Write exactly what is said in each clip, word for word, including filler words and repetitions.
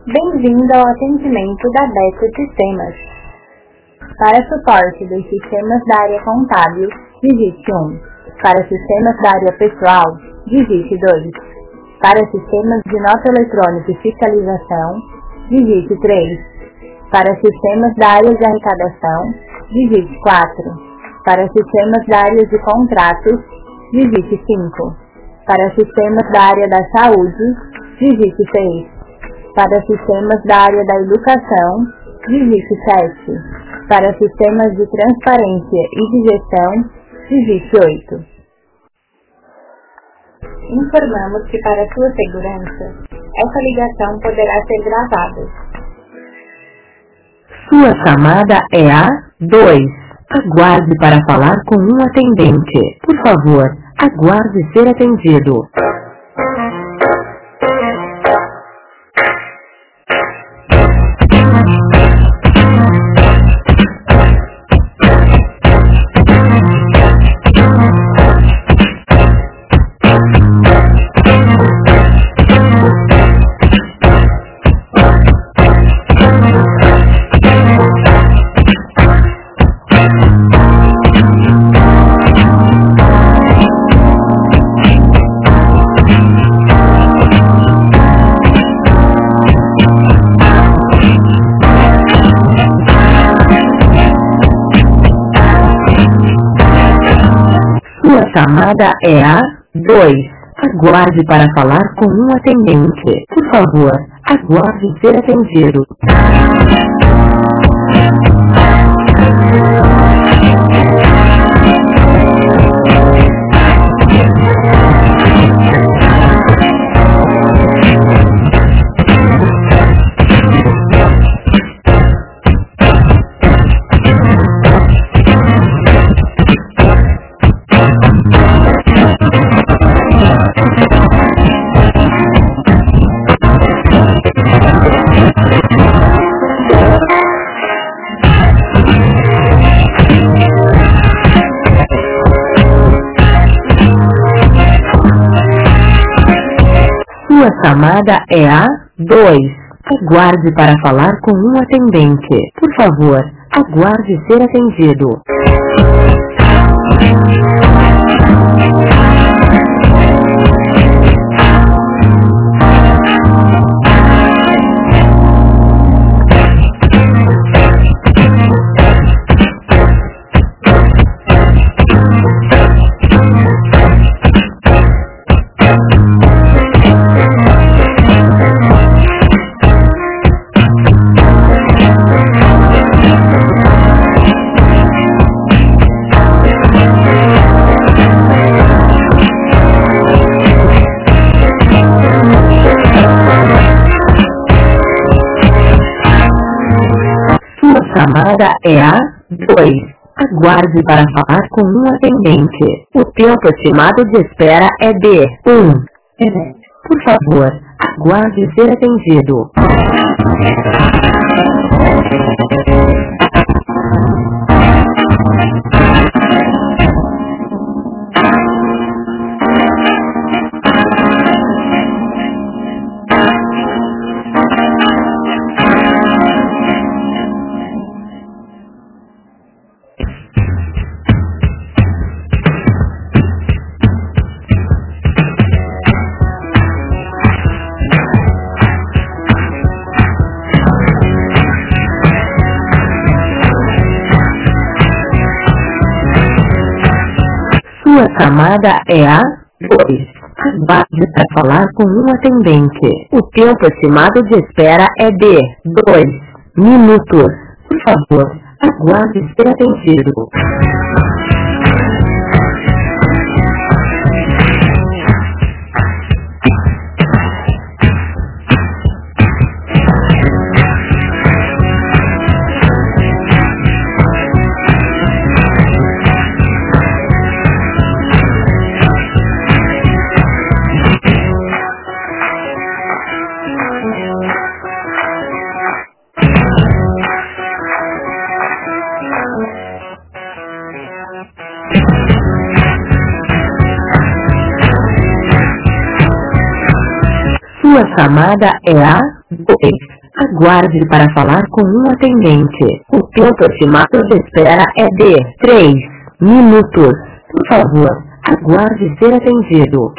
Bem-vindo ao atendimento da Beco Sistemas. Para suporte dos sistemas da área contábil, digite um. Para sistemas da área pessoal, digite dois. Para sistemas de nota eletrônica e fiscalização, digite três. Para sistemas da área de arrecadação, digite quatro. Para sistemas da área de contratos, digite cinco. Para sistemas da área da saúde, digite seis. Para sistemas da área da educação, digite sete. Para sistemas de transparência e de gestão, digite oito. Informamos que para sua segurança, essa ligação poderá ser gravada. Sua chamada é a dois. Aguarde para falar com um atendente. Por favor, aguarde ser atendido. Chamada é a dois. Aguarde para falar com um atendente. Por favor, aguarde ser atendido. Sua chamada é a dois. Aguarde para falar com um atendente. Por favor, aguarde ser atendido. Chamada é a dois. Aguarde para falar com um atendente. O tempo estimado de espera é de um. Por favor, aguarde ser atendido. Sua chamada é a dois. Aguarde para falar com um atendente. O tempo estimado de espera é de dois minutos. Por favor, aguarde ser atendido. Sua chamada é a dois. aguarde para falar com um atendente. O tempo estimado de espera é de três minutos. Por favor, aguarde ser atendido.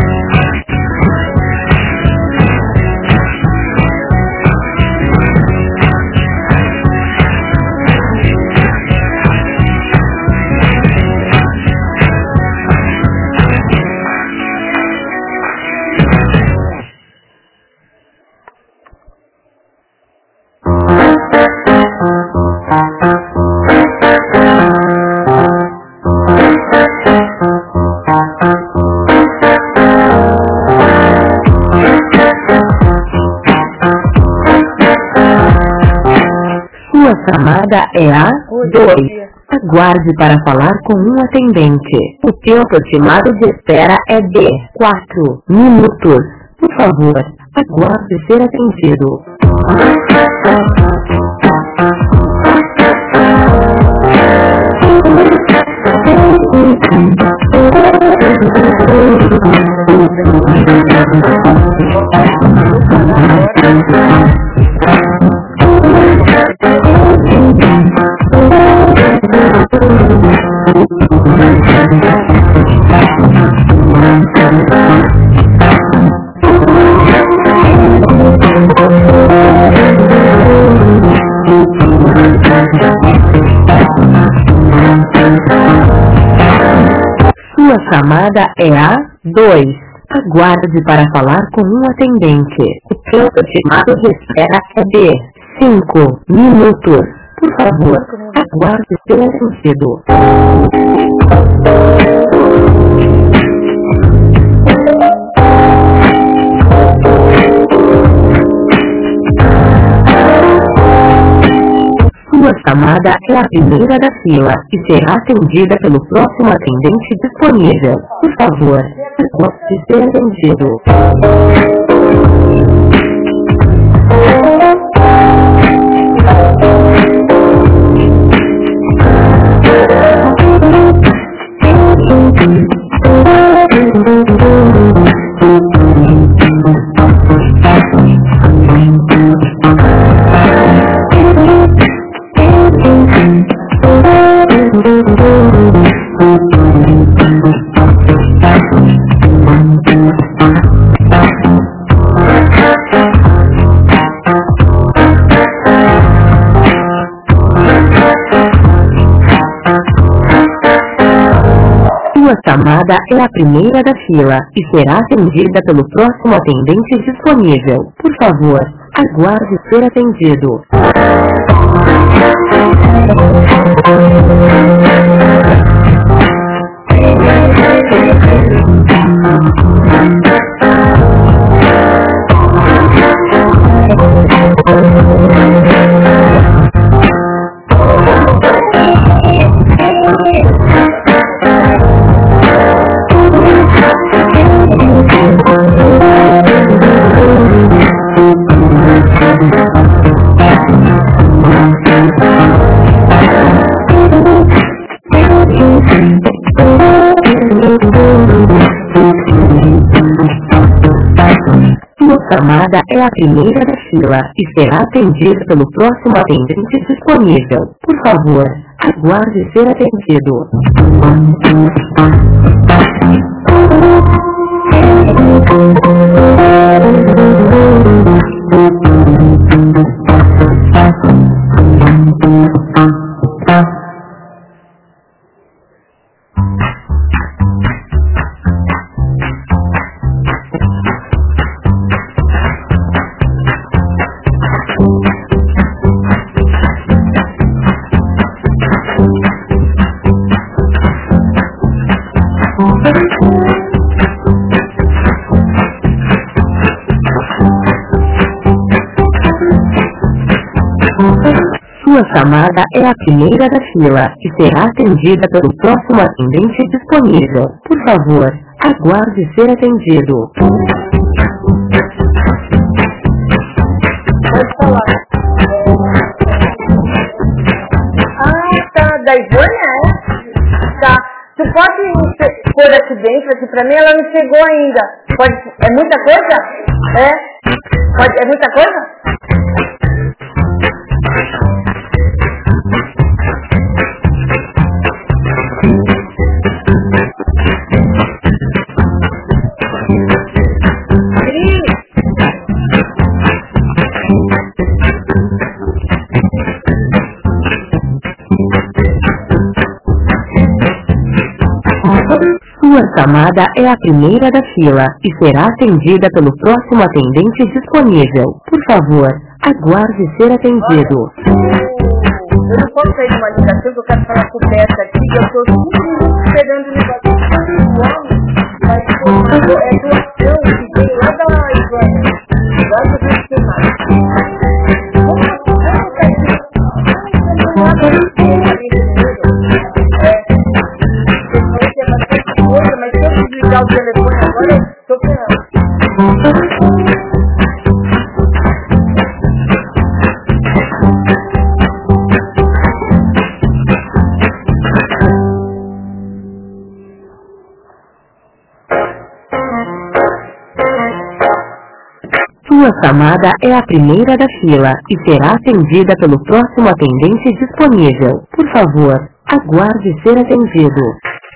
Sua chamada é a dois. Aguarde para falar com um atendente. O tempo estimado de espera é de quatro minutos. Por favor, aguarde ser atendido. Sua chamada é a dois. Aguarde para falar com um atendente. O tempo estimado de espera é de cinco minutos. Por favor, aguarde ser atendido. Sua chamada é a primeira da fila e será atendida pelo próximo atendente disponível. Por favor, aguarde ser atendido. Sua chamada é a primeira da fila e será atendida pelo próximo atendente disponível. Por favor, aguarde ser atendido. Sua chamada é a primeira da fila e será atendida pelo próximo atendente disponível. Por favor, aguarde ser atendido. Sua chamada é a primeira da fila e será atendida pelo próximo atendente disponível. Por favor, aguarde ser atendido. Pode falar. Ah, tá. Da Ivone, é? Tá. Tu pode pôr aqui dentro, aqui pra mim, ela não chegou ainda. Pode, é muita coisa? É? Pode, é muita coisa? chamada é a primeira da fila e será atendida pelo próximo atendente disponível. Por favor, aguarde ser atendido. Eu não posso sair de uma ligação que eu quero falar com o Beto aqui, que eu estou cinco minutos esperando o negócio do homem, mas é doação que veio lá da Ivana, lá do Rio de Janeiro. Vamos sair de lá da coisa, mas se eu desligar o telefone agora, eu estou ferrando. Sua chamada é a primeira da fila e será atendida pelo próximo atendente disponível. Por favor, aguarde ser atendido.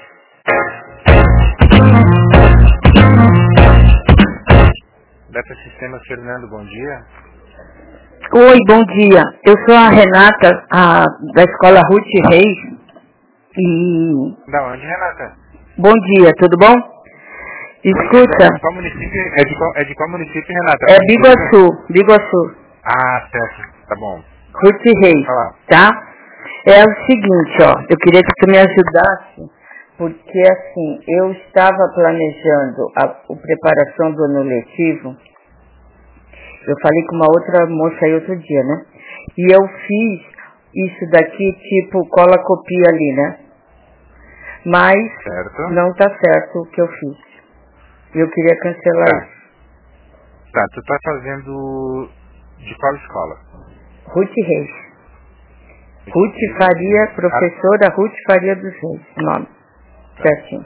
Beta Sistemas, Fernando, bom dia. Oi, bom dia. Eu sou a Renata, a, da escola Ruth Reis. E... Da onde, Renata? Bom dia, tudo bom? Escuta. É de qual município, é de qual, é de qual município, Renata? É Biguaçu, Biguaçu. Ah, certo, tá bom. Ruth Reis, tá? É o seguinte, ó, eu queria que tu me ajudasse, porque assim, eu estava planejando a, a preparação do ano letivo. Eu falei com uma outra moça aí outro dia, né? E eu fiz isso daqui, tipo, cola copia ali, né? Mas certo. Não tá certo o que eu fiz. Eu queria cancelar tá. isso. Tá, tu tá fazendo de qual escola? Ruth Reis. Ruth Faria, professora Ruth Faria dos Reis, nome. Tá. Certinho.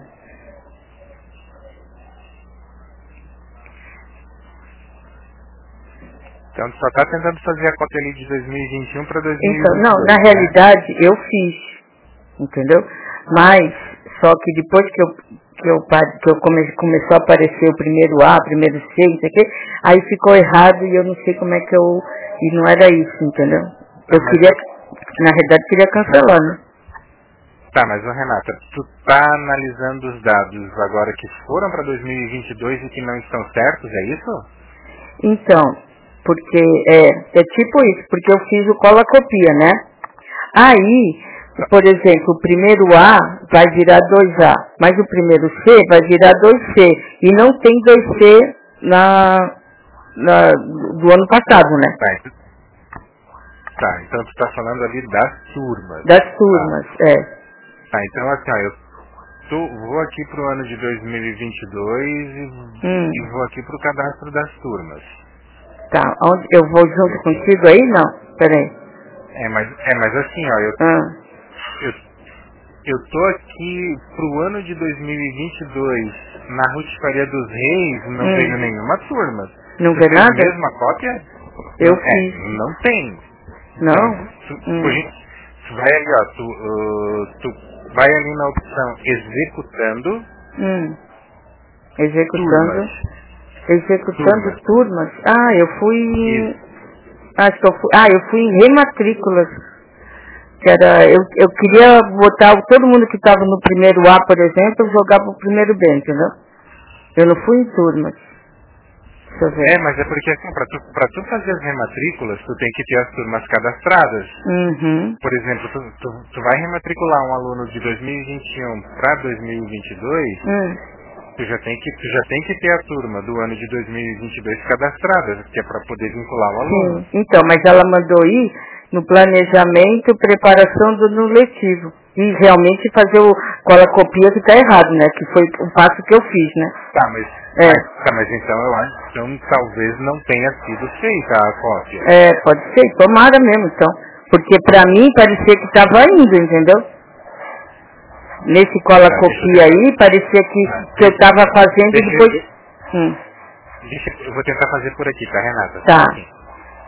Então tu só tá tentando fazer a cópia ali de dois mil e vinte e um para dois mil e vinte e dois. Então, não, na né? realidade eu fiz, entendeu? Mas, só que depois que eu, que eu, que eu come, começou a aparecer o primeiro A, o primeiro C, não sei o quê, aí ficou errado e eu não sei como é que eu... E não era isso, entendeu? Eu mas queria, na realidade, queria cancelar, né? Tá, mas ô Renata, tu tá analisando os dados agora que foram para dois mil e vinte e dois e que não estão certos, é isso? Então, porque é, é tipo isso, porque eu fiz o cola copia, né? Aí, por exemplo, o primeiro A vai virar dois A, mas o primeiro C vai virar dois C. E não tem dois C na, na, do ano passado, né? Tá, então, tá, então tu tá falando ali das turmas. Das turmas, tá. é. Tá, então assim, ó, eu tô, vou aqui pro ano de dois mil e vinte e dois e, Hum. e vou aqui pro cadastro das turmas. Tá, onde, eu vou junto contigo aí? Não, peraí. É, mas, é, mas assim, ó, eu, Ah. eu, eu tô aqui pro ano de dois mil e vinte e dois, na Ruth Faria dos Reis, não Hum. veio nenhuma turma. Não Tu vê fez nada? a mesma cópia? Eu não, fiz. É, não tem. Não? Então, tu, Hum. por gente, tu vai ali, ó, tu, uh, tu vai ali na opção executando Hum. Executando. turmas. Executando Turmas. turmas. Ah, eu fui em... Isso. Acho que eu fui... Ah, eu fui em rematrículas. Que era... Eu, eu queria botar todo mundo que estava no primeiro A, por exemplo, jogar pro primeiro B, entendeu? Eu não fui em turmas. Deixa eu ver. É, mas é porque assim, pra tu, pra tu fazer as rematrículas, tu tem que ter as turmas cadastradas. Uhum. Por exemplo, tu, tu, tu vai rematricular um aluno de dois mil e vinte e um para dois mil e vinte e dois, Hum. tu já tem que tu já tem que ter a turma do ano de dois mil e vinte e dois cadastrada, que é para poder vincular o aluno. Sim. Então, mas ela mandou ir no planejamento, preparação do ano letivo. E realmente fazer o cola copia que tá errado, né? Que foi o passo que eu fiz, né? Tá, mas, É. mas, tá, mas então eu acho, então talvez não tenha sido feita a cópia. É, pode ser, tomara mesmo, então. Porque pra mim parecia que tava indo, entendeu? Nesse cola Tá, copia aí, parecia que, que eu tava fazendo e Deixa depois... eu- Hum, Deixa, eu vou tentar fazer por aqui, tá, Renata? Tá. Só um pouquinho.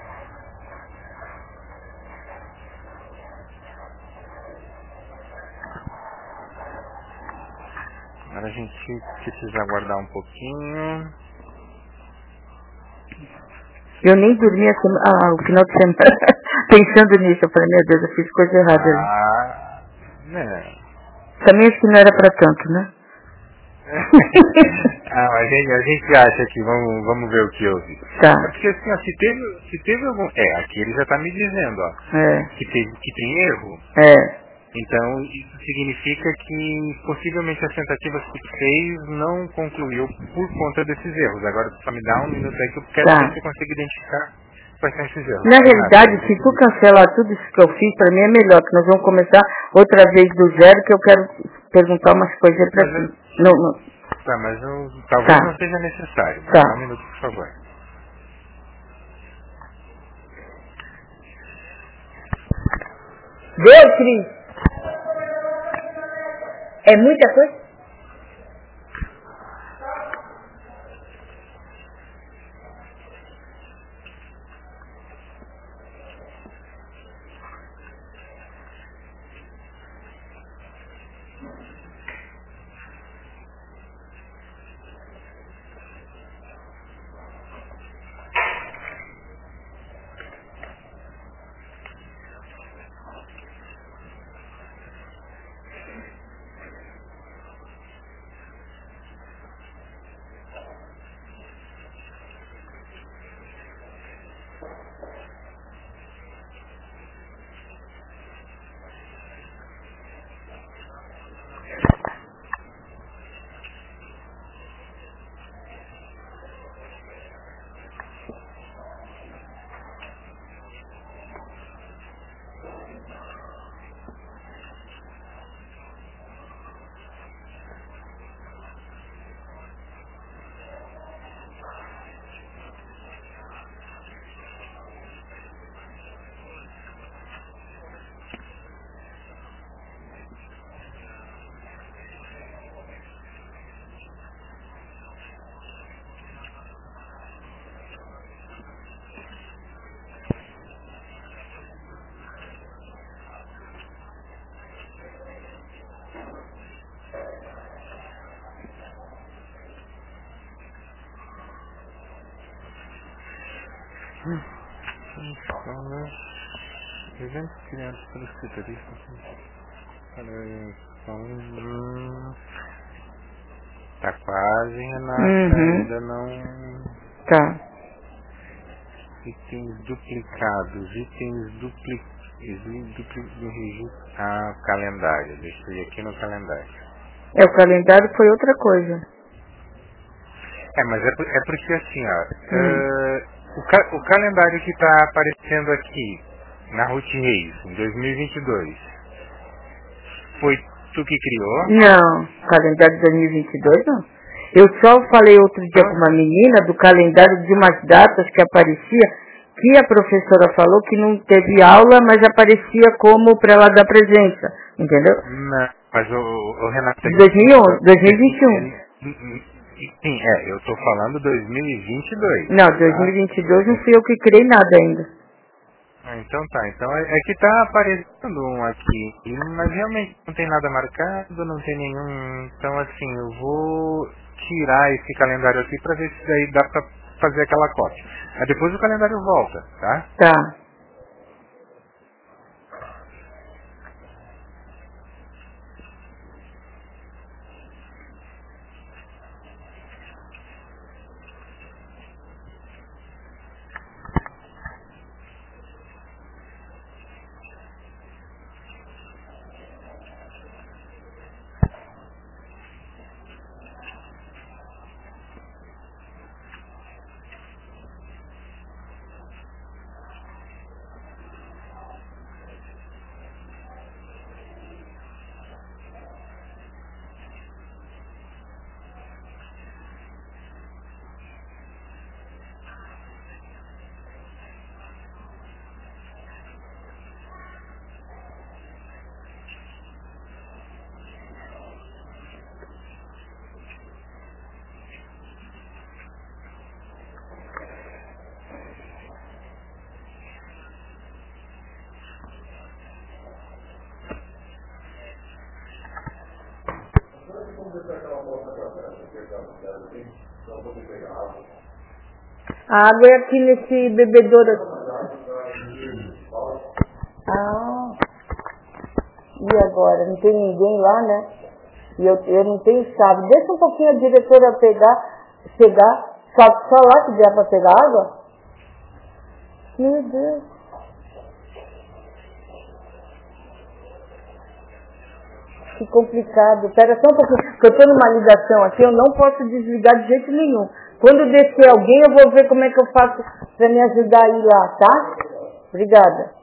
Agora a gente precisa aguardar um pouquinho. eu nem dormi a sema- ah, o final de semana pensando nisso. Eu falei, meu Deus, eu fiz coisa errada ali. Ah, né. Também acho que não era pra tanto, né? Ah, a gente, a gente acha que vamos, vamos ver o que houve. Tá. Porque assim, ó, se teve, se teve algum. É, aqui ele já está me dizendo, ó. É. Que, teve, que tem erro. É. Então, isso significa que possivelmente as tentativas que tu fez não concluiu por conta desses erros. Agora, só me dá um minuto aí que eu quero Tá. ver se eu consigo identificar quais são esses erros. Na realidade, se tu cancelar tudo isso que eu fiz, pra mim é melhor, que nós vamos começar outra vez do zero, que eu quero perguntar umas coisas pra Mas ti. Não, não. Tá, mas eu, talvez Tá. não seja necessário. Tá. Só um minuto, por favor. Deu, Cris? É muita coisa? Eventos criados pelos especialistas para hum, tá quase, Renata, Uhum. ainda não. Tá. Itens duplicados, itens dupli, dupli do registro. Ah, calendário, deixa eu ir aqui no calendário. É, o calendário foi outra coisa. É, mas é, por- é porque assim, ó, Hum. eh, o, ca- o calendário que está aparecendo aqui na Ruth Reis, em dois mil e vinte e dois, foi tu que criou? Não, calendário de dois mil e vinte e dois não. Eu só falei outro dia com uma menina do calendário de umas datas que aparecia, que a professora falou que não teve aula, mas aparecia como para ela dar presença, entendeu? Não, mas o, o Renato... dois mil e onze, dois mil e vinte e um. Sim, é, eu tô falando dois mil e vinte e dois. Não, tá? dois mil e vinte e dois não fui eu que criei nada ainda. Ah, então tá, então é, é que tá aparecendo um aqui, e- mas realmente não tem nada marcado, não tem nenhum, então assim, eu vou tirar esse calendário aqui pra ver se daí dá pra fazer aquela cópia. Aí depois o calendário volta, tá? Tá. A água é aqui nesse bebedouro. Ah. E agora? Não tem ninguém lá, né? E eu, eu não tenho chave. Deixa um pouquinho a diretora pegar, chegar, só, só lá que der para pegar água. Meu Deus. Que complicado. Espera só um pouquinho, porque eu estou numa ligação aqui, eu não posso desligar de jeito nenhum. Quando descer alguém, eu vou ver como é que eu faço para me ajudar a ir lá, tá? Obrigada.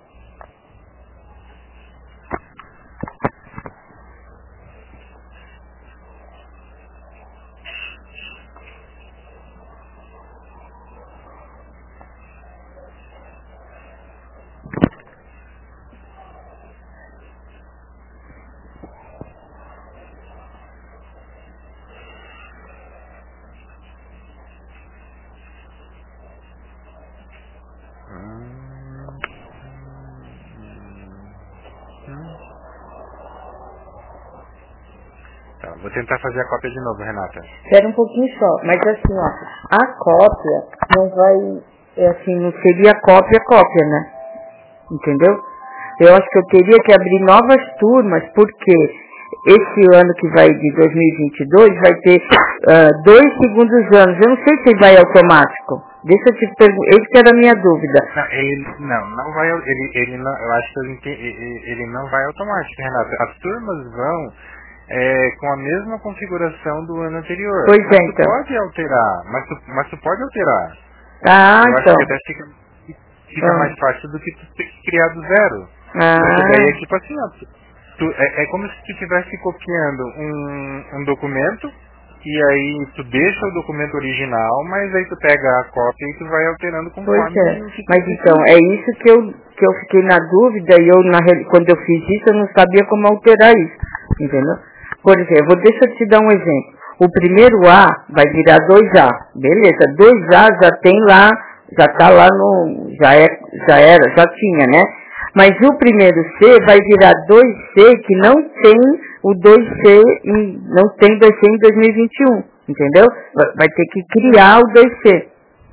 Tá, vou tentar fazer a cópia de novo, Renata. Espera um pouquinho só, mas assim, ó, a cópia não vai, é assim, não seria cópia, cópia, né? Entendeu? Eu acho que eu teria que abrir novas turmas, porque esse ano que vai de dois mil e vinte e dois vai ter uh, dois segundos anos. Eu não sei se vai automático. Deixa eu te perguntar, essa era a minha dúvida. Não, ele não, não vai, ele, ele não, eu acho que eu entendi, ele, ele não vai automático, Renata. As turmas vão é, com a mesma configuração do ano anterior. Pois mas é, tu então. pode alterar, mas tu, mas tu pode alterar. Ah, eu então. acho que até fica, fica ah. mais fácil do que tu ter que criar do zero. Ah. Porque daí é tipo assim, ó, tu, é, é como se tu estivesse copiando um, um documento, e aí tu deixa o documento original, mas aí tu pega a cópia e tu vai alterando conforme pois é. o que tu Mas precisa. então, é isso que eu, que eu fiquei na dúvida, e eu, na, quando eu fiz isso, eu não sabia como alterar isso, entendeu? Por exemplo, deixa eu te dar um exemplo. O primeiro A vai virar dois A, beleza, dois A já tem lá, já tá lá no, já, é, já era, já tinha, né? Mas o primeiro C vai virar dois C, que não tem o dois C, em, não tem dois C em dois mil e vinte e um, entendeu? Vai ter que criar o dois C.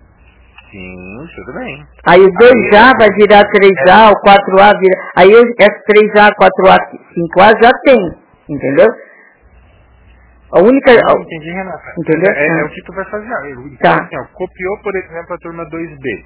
Sim, tudo bem. Aí o dois A aí, vai virar três A, o quatro A vira... Aí esse três A, quatro A, cinco A já tem, entendeu? A única... Não, entendi, Renata. Entendeu? É, é, ah. é o que tu vai fazer. Então, Tá. assim, ó, copiou, por exemplo, a turma dois B.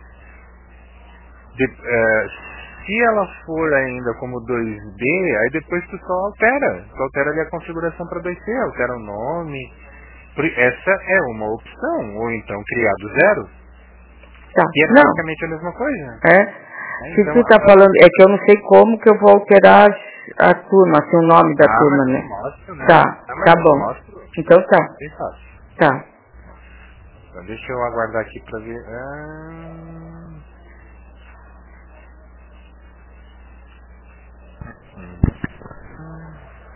De, é, se ela for ainda como dois B, aí depois tu só altera. Tu altera ali a configuração para dois C, altera o nome. Essa é uma opção. Ou então criar do zero. Tá. E é Não. basicamente a mesma coisa. É. É, Se então, tu tá falando, é que eu não sei como que eu vou alterar a turma, assim, o nome da ah, turma, mas né? mostro, né? Tá, Ah, mas tá eu bom. mostro. Então tá, Bem fácil. tá. Então, deixa eu aguardar aqui pra ver. Ah... Hum.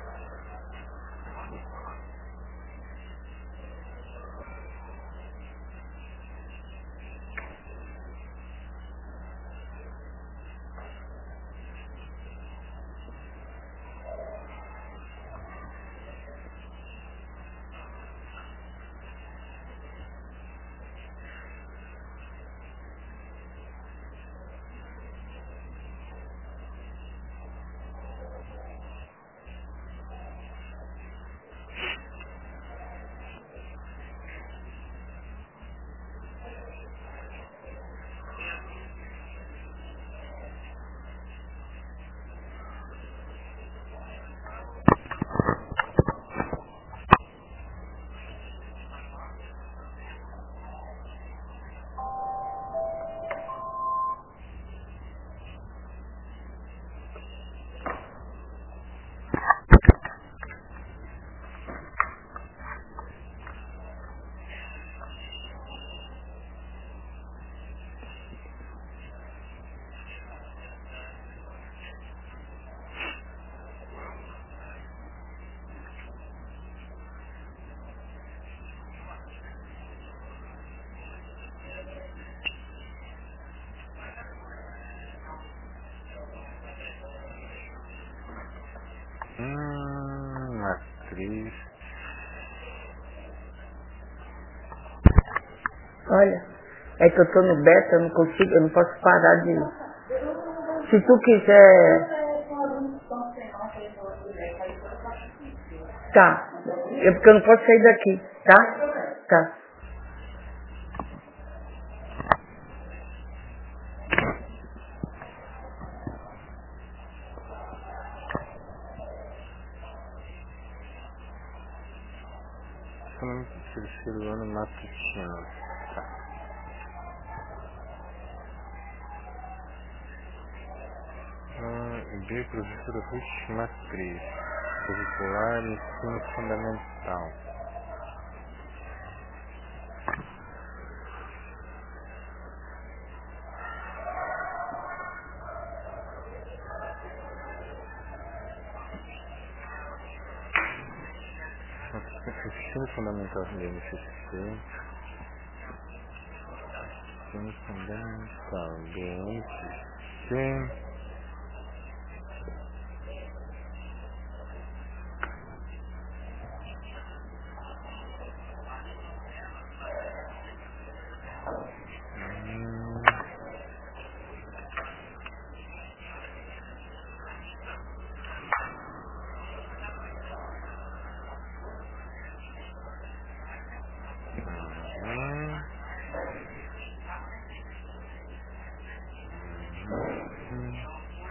Hum, atriz. Olha, é que eu tô no beta, eu não consigo, eu não posso parar de... Se tu quiser... Tá, É porque eu não posso sair daqui, tá? Tá. Terceiro ano matutino. Tá. Hum, B, professora Ruth Matriz. Curricular, ensino fundamental. Ensino fundamental de M C C. Ensino fundamental de M C C. Hum. Hum. Hum.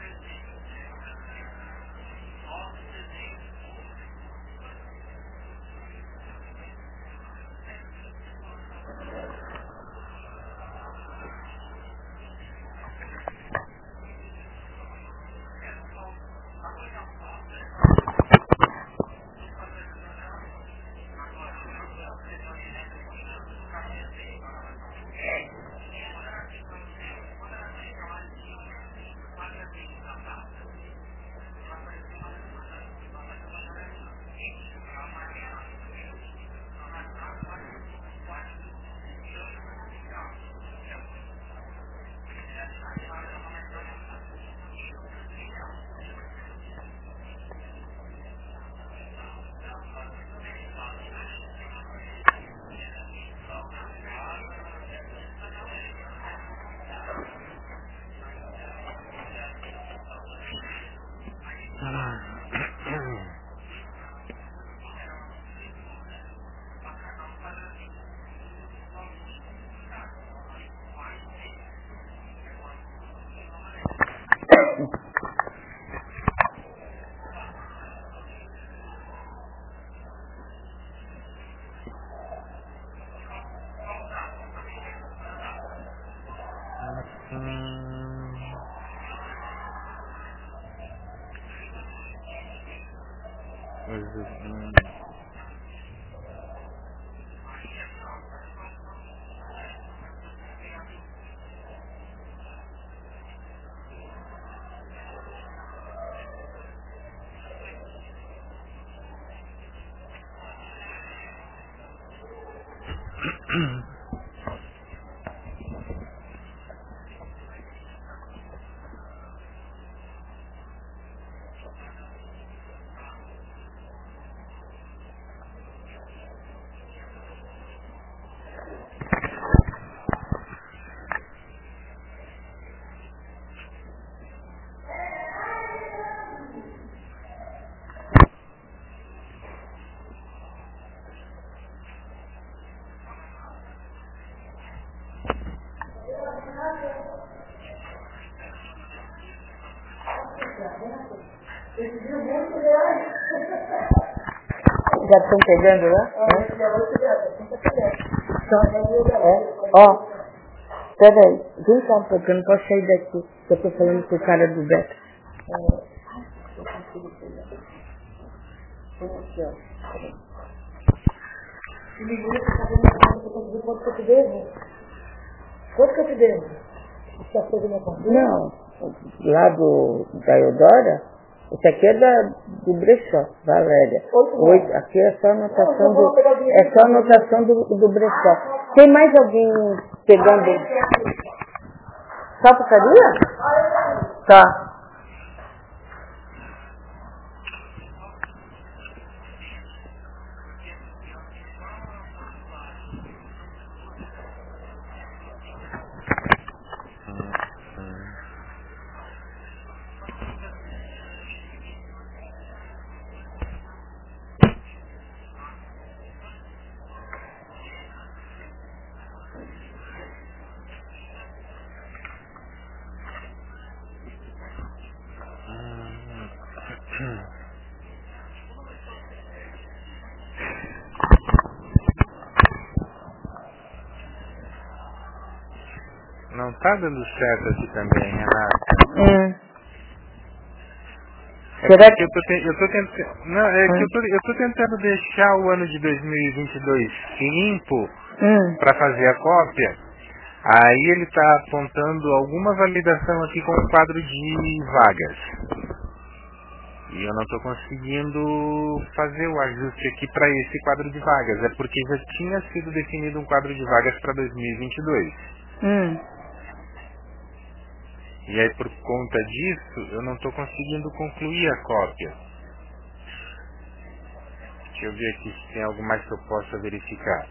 Já estão pegando lá? É? Ó, peraí, vem cá um pouco, eu não posso sair daqui, que eu tô falando com o cara do Beto. Quanto que eu te devo? Você fez a minha conta? Não, lá do, da Eudora, esse aqui é da, do Brechó, Valéria. Oito, aqui é só anotação do, é só anotação do, do Brechó. Tem mais alguém pegando? Só porcaria? Tá. Não tá dando certo aqui também, Renata. Hum. É Será que eu tô, te, eu tô tentando. Não, é hum. que eu tô, eu tô tentando deixar o ano de dois mil e vinte e dois limpo hum. para fazer a cópia. Aí ele tá apontando alguma validação aqui com o quadro de vagas. E eu não tô conseguindo fazer o ajuste aqui para esse quadro de vagas. É porque já tinha sido definido um quadro de vagas para dois mil e vinte e dois. Hum. E aí por conta disso eu não estou conseguindo concluir a cópia. Deixa eu ver aqui se tem algo mais que eu possa verificar.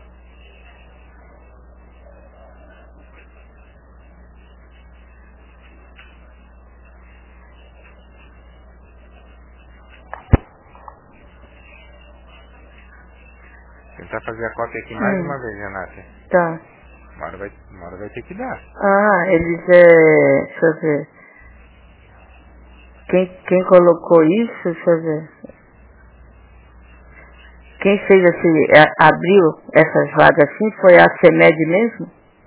Tentar fazer a cópia aqui mais hum. uma vez, Renata. Tá. Uma hora, vai, uma hora vai ter que dar. Ah, eles é... Deixa eu ver. Quem, quem colocou isso, deixa eu ver. Quem fez assim, é, abriu essas vagas assim, foi a CEMED mesmo?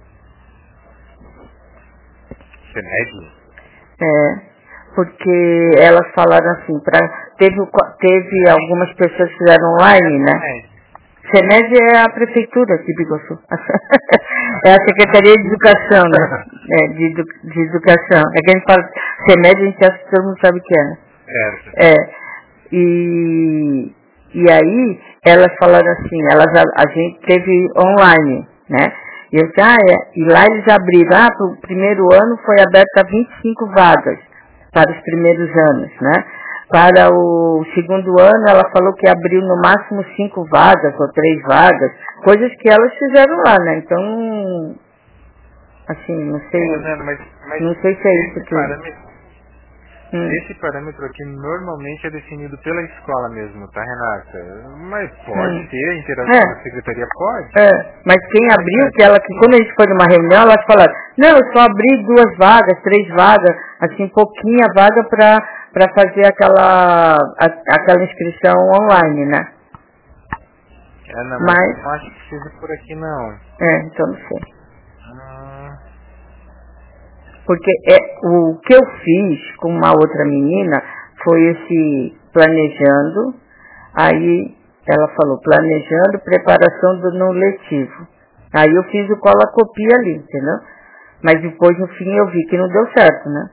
CEMED? É, porque elas falaram assim, pra, teve, teve algumas pessoas que fizeram online, né? É. CEMED é a prefeitura de Biguaçu. É a Secretaria de Educação, né? É, de, de Educação. É que a gente fala CEMED, a gente acha que todo mundo sabe o que é, né? Certo. É. E, e aí, elas falaram assim, elas, a, a gente teve online, né? E eu disse, ah, é. E lá eles abriram, ah, para o primeiro ano foi aberta vinte e cinco vagas para os primeiros anos, né? Para o segundo ano, ela falou que abriu no máximo cinco vagas ou três vagas, coisas que elas fizeram lá, né? Então, assim, não sei, É, né, mas, mas não sei se é isso que... Parâmetro, hum. Esse parâmetro aqui normalmente é definido pela escola mesmo, tá, Renata? Mas pode hum. ter interação é. da secretaria, pode. É, mas quem abriu, que ela, que quando a gente foi numa reunião, elas falaram, não, eu só abri duas vagas, três vagas, assim, pouquinha vaga para para fazer aquela, a, aquela inscrição online, né? É, não, mas, mas não acho que seja por aqui, não. É, então não sei. Ah. Porque é, o que eu fiz com uma outra menina foi esse planejando, aí ela falou, planejando preparação do no letivo. Aí eu fiz o cola copia ali, entendeu? Mas depois no fim eu vi que não deu certo, né?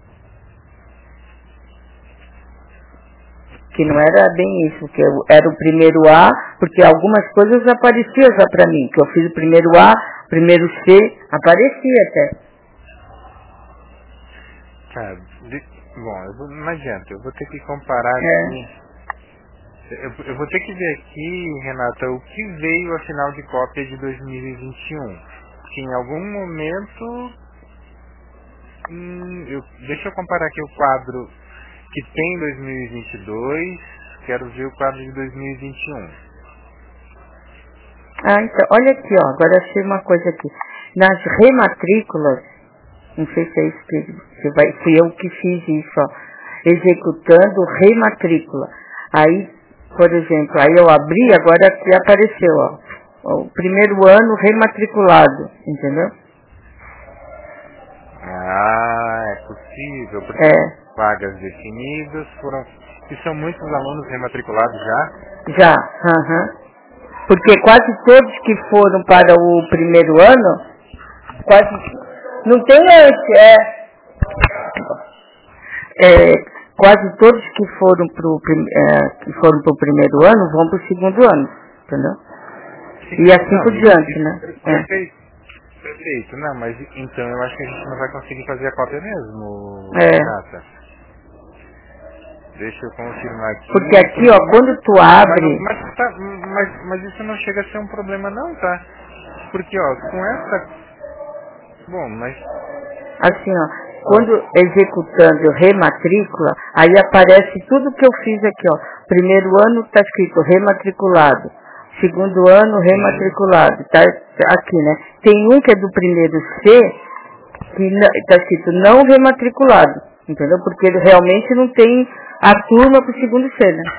Que não era bem isso, que eu, era o primeiro A, porque algumas coisas apareciam já pra mim, que eu fiz o primeiro A, o primeiro C, aparecia até. Tá, de, bom, eu vou, não adianta, eu vou ter que comparar é. aqui. Eu, eu vou ter que ver aqui, Renata, o que veio a final de cópia de dois mil e vinte e um. Que em algum momento... Hum, eu, deixa eu comparar aqui o quadro que tem em dois mil e vinte e dois, quero ver o quadro de dois mil e vinte e um. Ah, então, olha aqui, ó, agora achei uma coisa aqui. Nas rematrículas, não sei se é isso que, que vai, fui eu que fiz isso, ó, executando rematrícula. Aí, por exemplo, aí eu abri, agora aqui apareceu, ó, o primeiro ano rematriculado, entendeu? Ah, é possível, porque É. Vagas definidas, foram, e são muitos alunos rematriculados já? Já, aham. Uh-huh. Porque quase todos que foram para o primeiro ano, quase, não tem esse, é, é quase todos que foram para o é, que foram para o primeiro ano vão para o segundo ano, entendeu? Sim, e assim não, por diante, isso, né? Perfeito, é. perfeito, não, mas então eu acho que a gente não vai conseguir fazer a cópia mesmo, é. Renata. Deixa eu confirmar aqui. Porque aqui, ó, quando tu abre... Mas, mas, tá, mas, mas isso não chega a ser um problema não, tá? Porque, ó, com essa... Bom, mas... Assim, ó, quando executando rematrícula, aí aparece tudo que eu fiz aqui, ó. Primeiro ano tá escrito rematriculado. Segundo ano, rematriculado. Tá aqui, né? Tem um que é do primeiro C, que tá escrito não rematriculado. Entendeu? Porque ele realmente não tem a turma para o segundo C, né?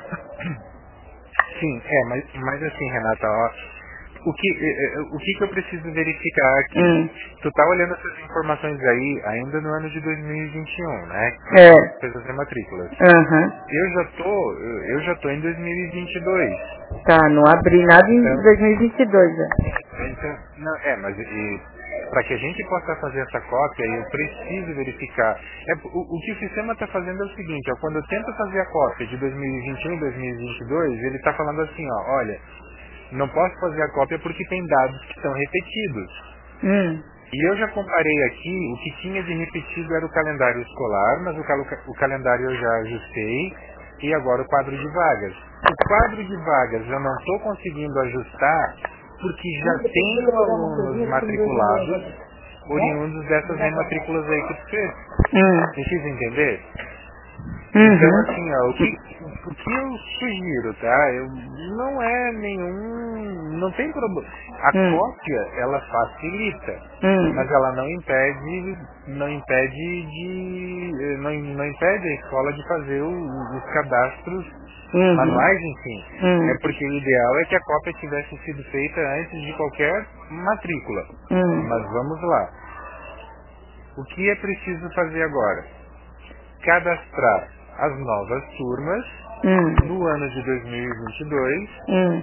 Sim, é, mas, mas assim, Renata, ó, o que, o que que eu preciso verificar aqui? Hum. Tu tá olhando essas informações aí ainda no ano de dois mil e vinte e um, né? É. Fez as rematrículas. Uhum. Eu já tô, eu já tô em dois mil e vinte e dois. Tá, não abri nada em Então- dois mil e vinte e dois, né? Então, não, é, mas para que a gente possa fazer essa cópia, eu preciso verificar. É, o, o que o sistema está fazendo é o seguinte, ó, quando eu tento fazer a cópia de dois mil e vinte e um e dois mil e vinte e dois, ele está falando assim, ó, olha, não posso fazer a cópia porque tem dados que são repetidos. Hum. E eu já comparei aqui, o que tinha de repetido era o calendário escolar, mas o, cal o calendário eu já ajustei, e agora o quadro de vagas. O quadro de vagas eu não estou conseguindo ajustar, porque já tenho alunos matriculados, oriundos dessas rematrículas aí que tu fez. Hum. Precisa entender? Uhum. Então, assim, ó, o que, o que eu sugiro, tá? Eu, não é nenhum... Não tem problema. A Hum. cópia, ela facilita, Hum. mas ela não impede, não impede de... Não, não impede a escola de fazer o, os cadastros Uhum. manuais, enfim. Hum. É porque o ideal é que a cópia tivesse sido feita antes de qualquer matrícula. Hum. Mas vamos lá. O que é preciso fazer agora? Cadastrar as novas turmas Hum. do ano de dois mil e vinte e dois. Hum.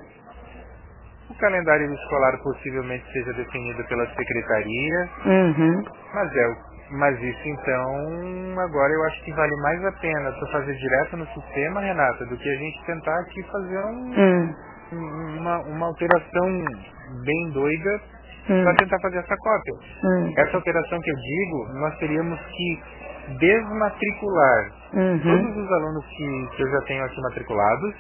O calendário escolar possivelmente seja definido pela secretaria, Uhum. mas é o- mas isso então agora eu acho que vale mais a pena tu fazer direto no sistema, Renata, do que a gente tentar aqui fazer um, Hum. um- uma, uma alteração bem doida Hum. para tentar fazer essa cópia. Hum. Essa alteração que eu digo, nós teríamos que desmatricular Uhum. todos os alunos que, que eu já tenho aqui matriculados,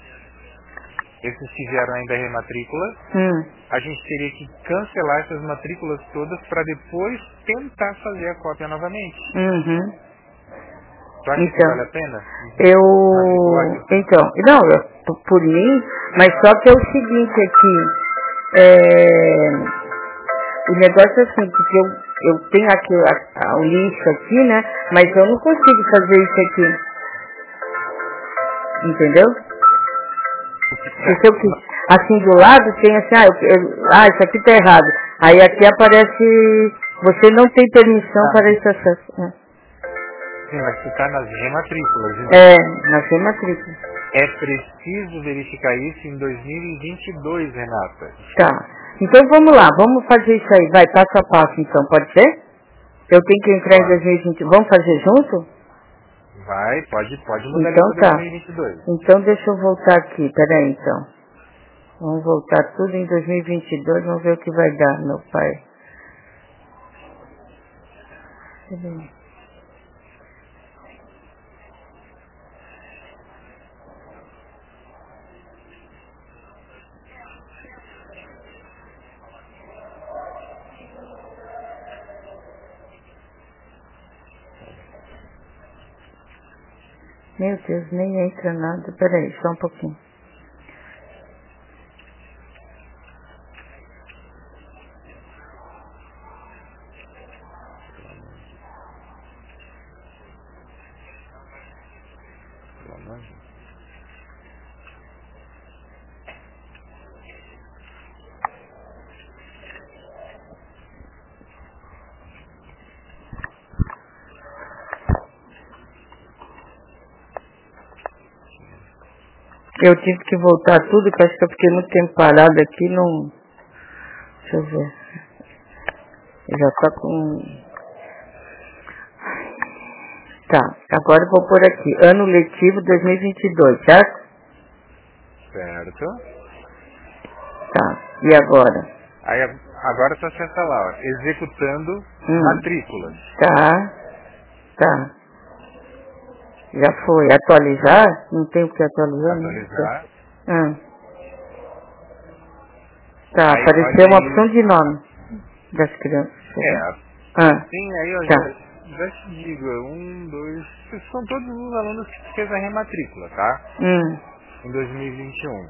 esses que vieram ainda rematrícula. Hum. A gente teria que cancelar essas matrículas todas para depois tentar fazer a cópia novamente. Uhum. Tu acha que Então, vale a pena? eu... Matricular? Então, não, eu, por- por mim, mas só que é o seguinte aqui, é... O negócio é assim, porque eu, eu tenho aqui a, a, o lixo aqui, né? Mas eu não consigo fazer isso aqui. Entendeu? Porque eu quis, assim do lado tem assim, ah, eu, eu, ah, isso aqui tá errado. Aí aqui aparece, você não tem permissão Ah. para esse acesso. É, Sim, mas tu tá nas rematrículas. Então é na sua matrícula. é preciso verificar isso em dois mil e vinte e dois, Renata. Tá. Então vamos lá, vamos fazer isso aí. Vai, passo a passo então, pode ser? Eu tenho que entrar em dois mil e vinte. Vamos fazer junto? Vai, pode, pode mudar Então isso para tá. dois mil e vinte e dois. Então deixa eu voltar aqui, peraí então. Vamos voltar tudo em dois mil e vinte e dois, vamos ver o que vai dar, meu pai. Peraí. Meu Deus, nem entra nada. Peraí, só um pouquinho. Pelo amor de Deus. Eu tive que voltar tudo, que eu acho que eu fiquei muito tempo parado aqui, não... Deixa eu ver. Já tá com... Tá, agora eu vou pôr aqui. Ano letivo dois mil e vinte e dois, certo? Certo. Tá, e agora? Aí agora tu acessa lá, ó, executando Hum. matrículas. Tá, tá. Já foi. Atualizar? Não tem o que atualizar, não? Atualizar. Ah. Tá, Aí apareceu pode uma ir- opção de nome das crianças. É, Ah, sim, aí eu Tá. já, já te digo, é um, dois, são todos os alunos que fez a rematrícula, tá? hum, Em dois mil e vinte e um.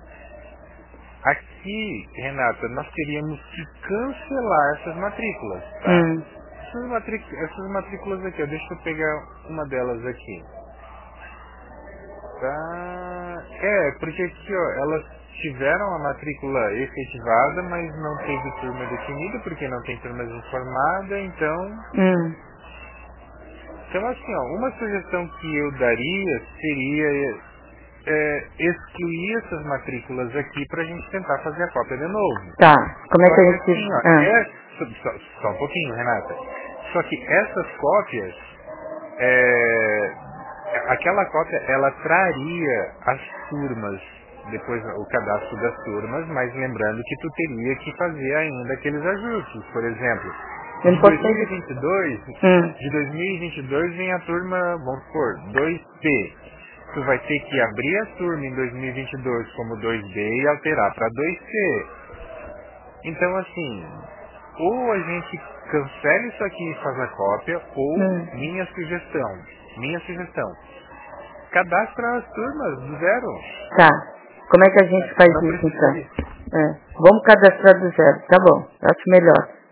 Aqui, Renata, nós teríamos que cancelar essas matrículas, tá? hum, Essas, matrículas, essas matrículas aqui, ó, deixa eu pegar uma delas aqui. Tá... É, porque aqui, ó, elas tiveram a matrícula efetivada, mas não teve turma definida, porque não tem turmas informada, então... Hum. Então, assim, ó, uma sugestão que eu daria seria é, excluir essas matrículas aqui pra gente tentar fazer a cópia de novo. Tá, como é Só que a que gente... assim, ó, Ah. é, só, só, só um pouquinho, Renata. Só que essas cópias, é, aquela cópia, ela traria as turmas, depois o cadastro das turmas, mas lembrando que tu teria que fazer ainda aqueles ajustes. Por exemplo, Eu de não posso dois mil e vinte e dois, Hum. de dois mil e vinte e dois vem a turma, vamos supor, dois B. Tu vai ter que abrir a turma em dois mil e vinte e dois como dois B e alterar para dois C. Então, assim, ou a gente cancela isso aqui e faz a cópia, ou Hum. minha sugestão, minha sugestão, cadastra as turmas do zero. Tá, como é que a gente faz Não isso precisa então? É. Vamos cadastrar do zero, tá bom, acho melhor.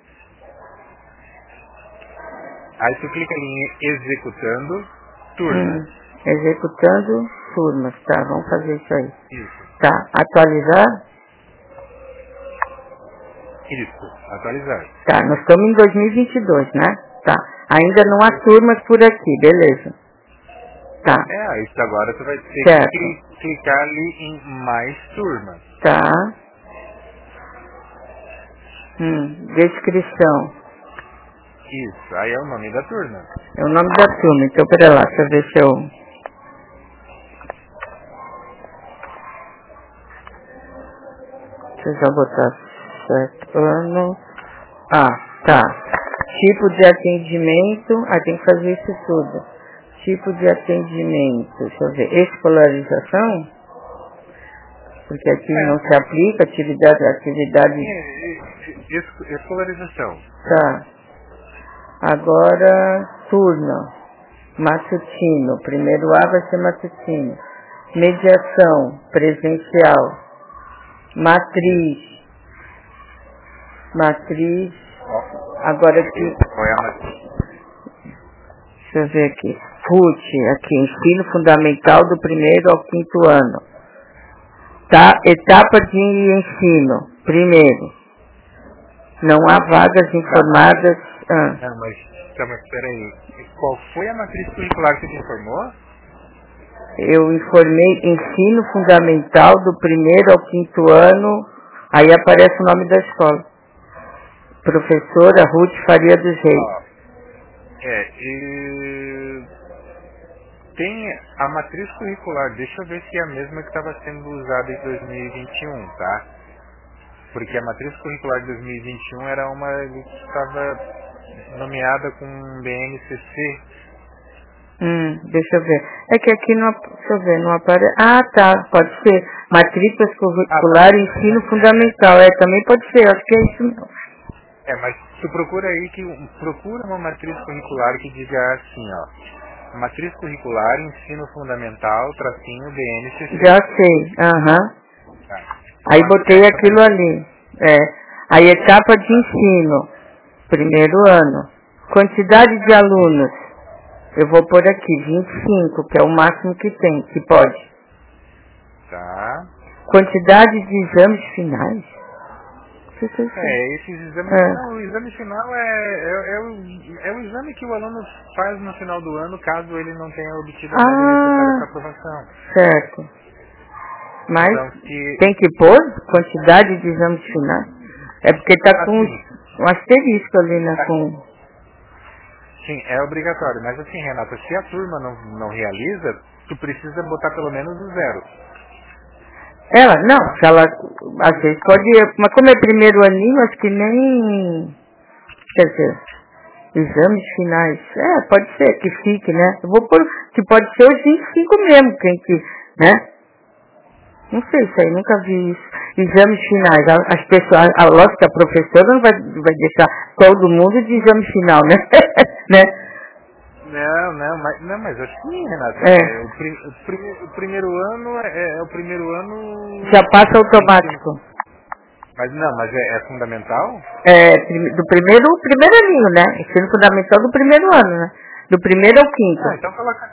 Aí tu clica em executando turmas. Hum. Executando turmas, tá, vamos fazer isso aí. Isso, Tá, atualizar? isso, atualizar. Tá, nós estamos em dois mil e vinte e dois, né? Tá, ainda não há turmas por aqui, beleza. Tá, É, isso agora tu vai ter Certo. que cli- clicar ali em mais turmas. tá. Hum, descrição. Isso, aí é o nome da turma. É o nome da turma, então pera lá, deixa eu ver se eu... Deixa eu já botar certo ano. Ah, tá. Tipo de atendimento. Ah, tem que fazer isso tudo. Tipo de atendimento. Deixa eu ver. Escolarização? Porque aqui É. não se aplica atividade, atividade. É, é, es- Escolarização. Tá. Agora, turno. Matutino. Primeiro A vai ser matutino. Mediação. Presencial. Matriz. Matriz. Agora aqui. Qual é a matriz? Deixa eu ver aqui. F U T, aqui. Ensino fundamental do primeiro ao quinto ano. Tá? Etapa de ensino. Primeiro. Não há vagas informadas. Ah, Não, mas, tá, mas peraí. Qual foi a matriz curricular que te informou? eu informei ensino fundamental do primeiro ao quinto ano. Aí aparece o nome da escola. Professora Ruth Faria dos Reis. Ó, é, e... tem a matriz curricular, deixa eu ver se é a mesma que estava sendo usada em dois mil e vinte e um, tá? Porque a matriz curricular de dois mil e vinte e um era uma que estava nomeada com B N C C. Hum, deixa eu ver. É que aqui não, ap- deixa eu ver, não aparece. Ah, tá, pode ser. Matrículas curricular e ensino fundamental. É, também pode ser, acho que é isso mesmo. É, mas tu procura aí que procura uma matriz curricular que diga assim, ó. Matriz curricular, ensino fundamental, tracinho B N C C. Já sei, aham. Tá. Aí Então, botei essa aquilo ali. É. Aí etapa de ensino. Primeiro ano. Quantidade de alunos. Eu vou pôr aqui, vinte e cinco, que é o máximo que tem, que pode. Tá. Quantidade de exames finais. O que que é isso? É, esses exames. É. Não, o exame final é, é, é, o, é o exame que o aluno faz no final do ano, caso ele não tenha obtido a média necessária para Ah, aprovação. certo. Mas Então, se. tem que pôr quantidade de exames finais. É porque tá com Assim, um asterisco ali, né? Com... sim, é obrigatório. Mas assim, Renata, se a turma não, não realiza, tu precisa botar pelo menos o zero. Ela, não, se ela, às vezes pode, mas como é primeiro aninho, acho que nem, quer dizer, exames finais, é, pode ser que fique, né? Eu vou pôr, que pode ser os vinte e cinco mesmo, quem que, né? Não sei isso aí, nunca vi isso. Exames finais, a- as pessoas, a, lógico que a professora não vai, vai deixar todo mundo de exame final, né? né? Não, não, mas, não, mas acho que sim, Renata. É. É, o, pri, o, pri, o primeiro ano é, é o primeiro ano. Já passa automático. Mas não, mas é, é fundamental? É, prim- do primeiro, primeiro aninho, né? Ensino fundamental do primeiro ano, né? Do primeiro ao quinto. Ah, então coloca.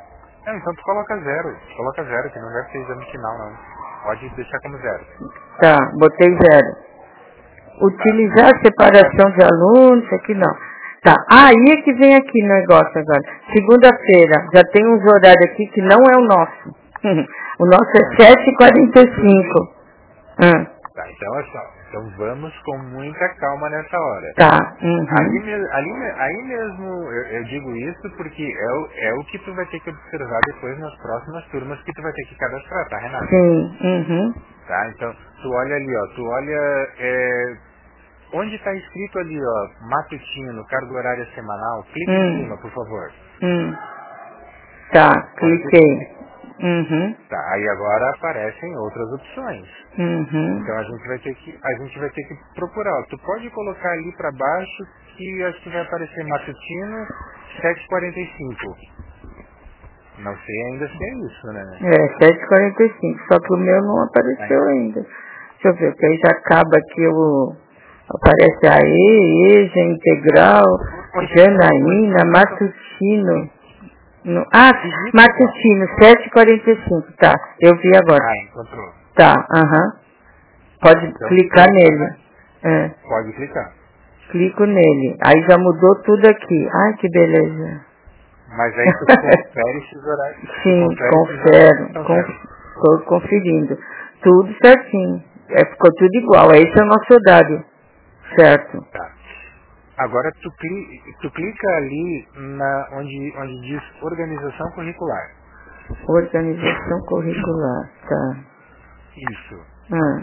É, então tu coloca zero. Coloca zero, que não deve ter exame final, não. Pode deixar como zero. Tá, botei zero. Utilizar a separação de alunos, isso aqui não. Tá, ah, aí é que vem aqui o negócio agora. Segunda-feira, já tem uns horários aqui que não é o nosso. O nosso é sete e quarenta e cinco. Hum. Tá, então olha só. Então vamos com muita calma nessa hora. Tá. Uhum. Ali, me- ali, me- aí mesmo eu, eu digo isso porque é o, é o que tu vai ter que observar depois nas próximas turmas que tu vai ter que cadastrar, tá, Renata? Sim. Uhum. Tá, então tu olha ali, ó, tu olha é, onde está escrito ali, ó, matutino, carga horária semanal, clica Hum. em cima, por favor. Hum. Tá, cliquei. Uhum. Tá, aí agora aparecem outras opções. Uhum. Então a gente vai ter que, a gente vai ter que procurar. Ó, tu pode colocar ali para baixo que acho que vai aparecer matutino sete e quarenta e cinco. Não sei ainda se é isso, né? É, sete e quarenta e cinco, só que o meu não apareceu Aí. ainda. Deixa eu ver, que aí já acaba aqui o... Aparece a E, EJA, Integral, Janaína, Matutino. No, ah, Matutino, sete e quarenta e cinco, tá, eu vi agora. Ah, encontrou. Tá, aham. Pode Então, clicar pode- nele. É, Pode clicar. clico nele. Aí já mudou tudo aqui. Ai, que beleza. Mas aí tu confere esses horários. tu Sim, confere esses confere. horários que estão Conf, certos. Estou conferindo. Tudo certinho. É, ficou tudo igual. Esse é o nosso horário. Certo. Tá. Agora tu, cli, tu clica ali na, onde, onde diz organização curricular. Organização curricular. Tá. Isso. Ah,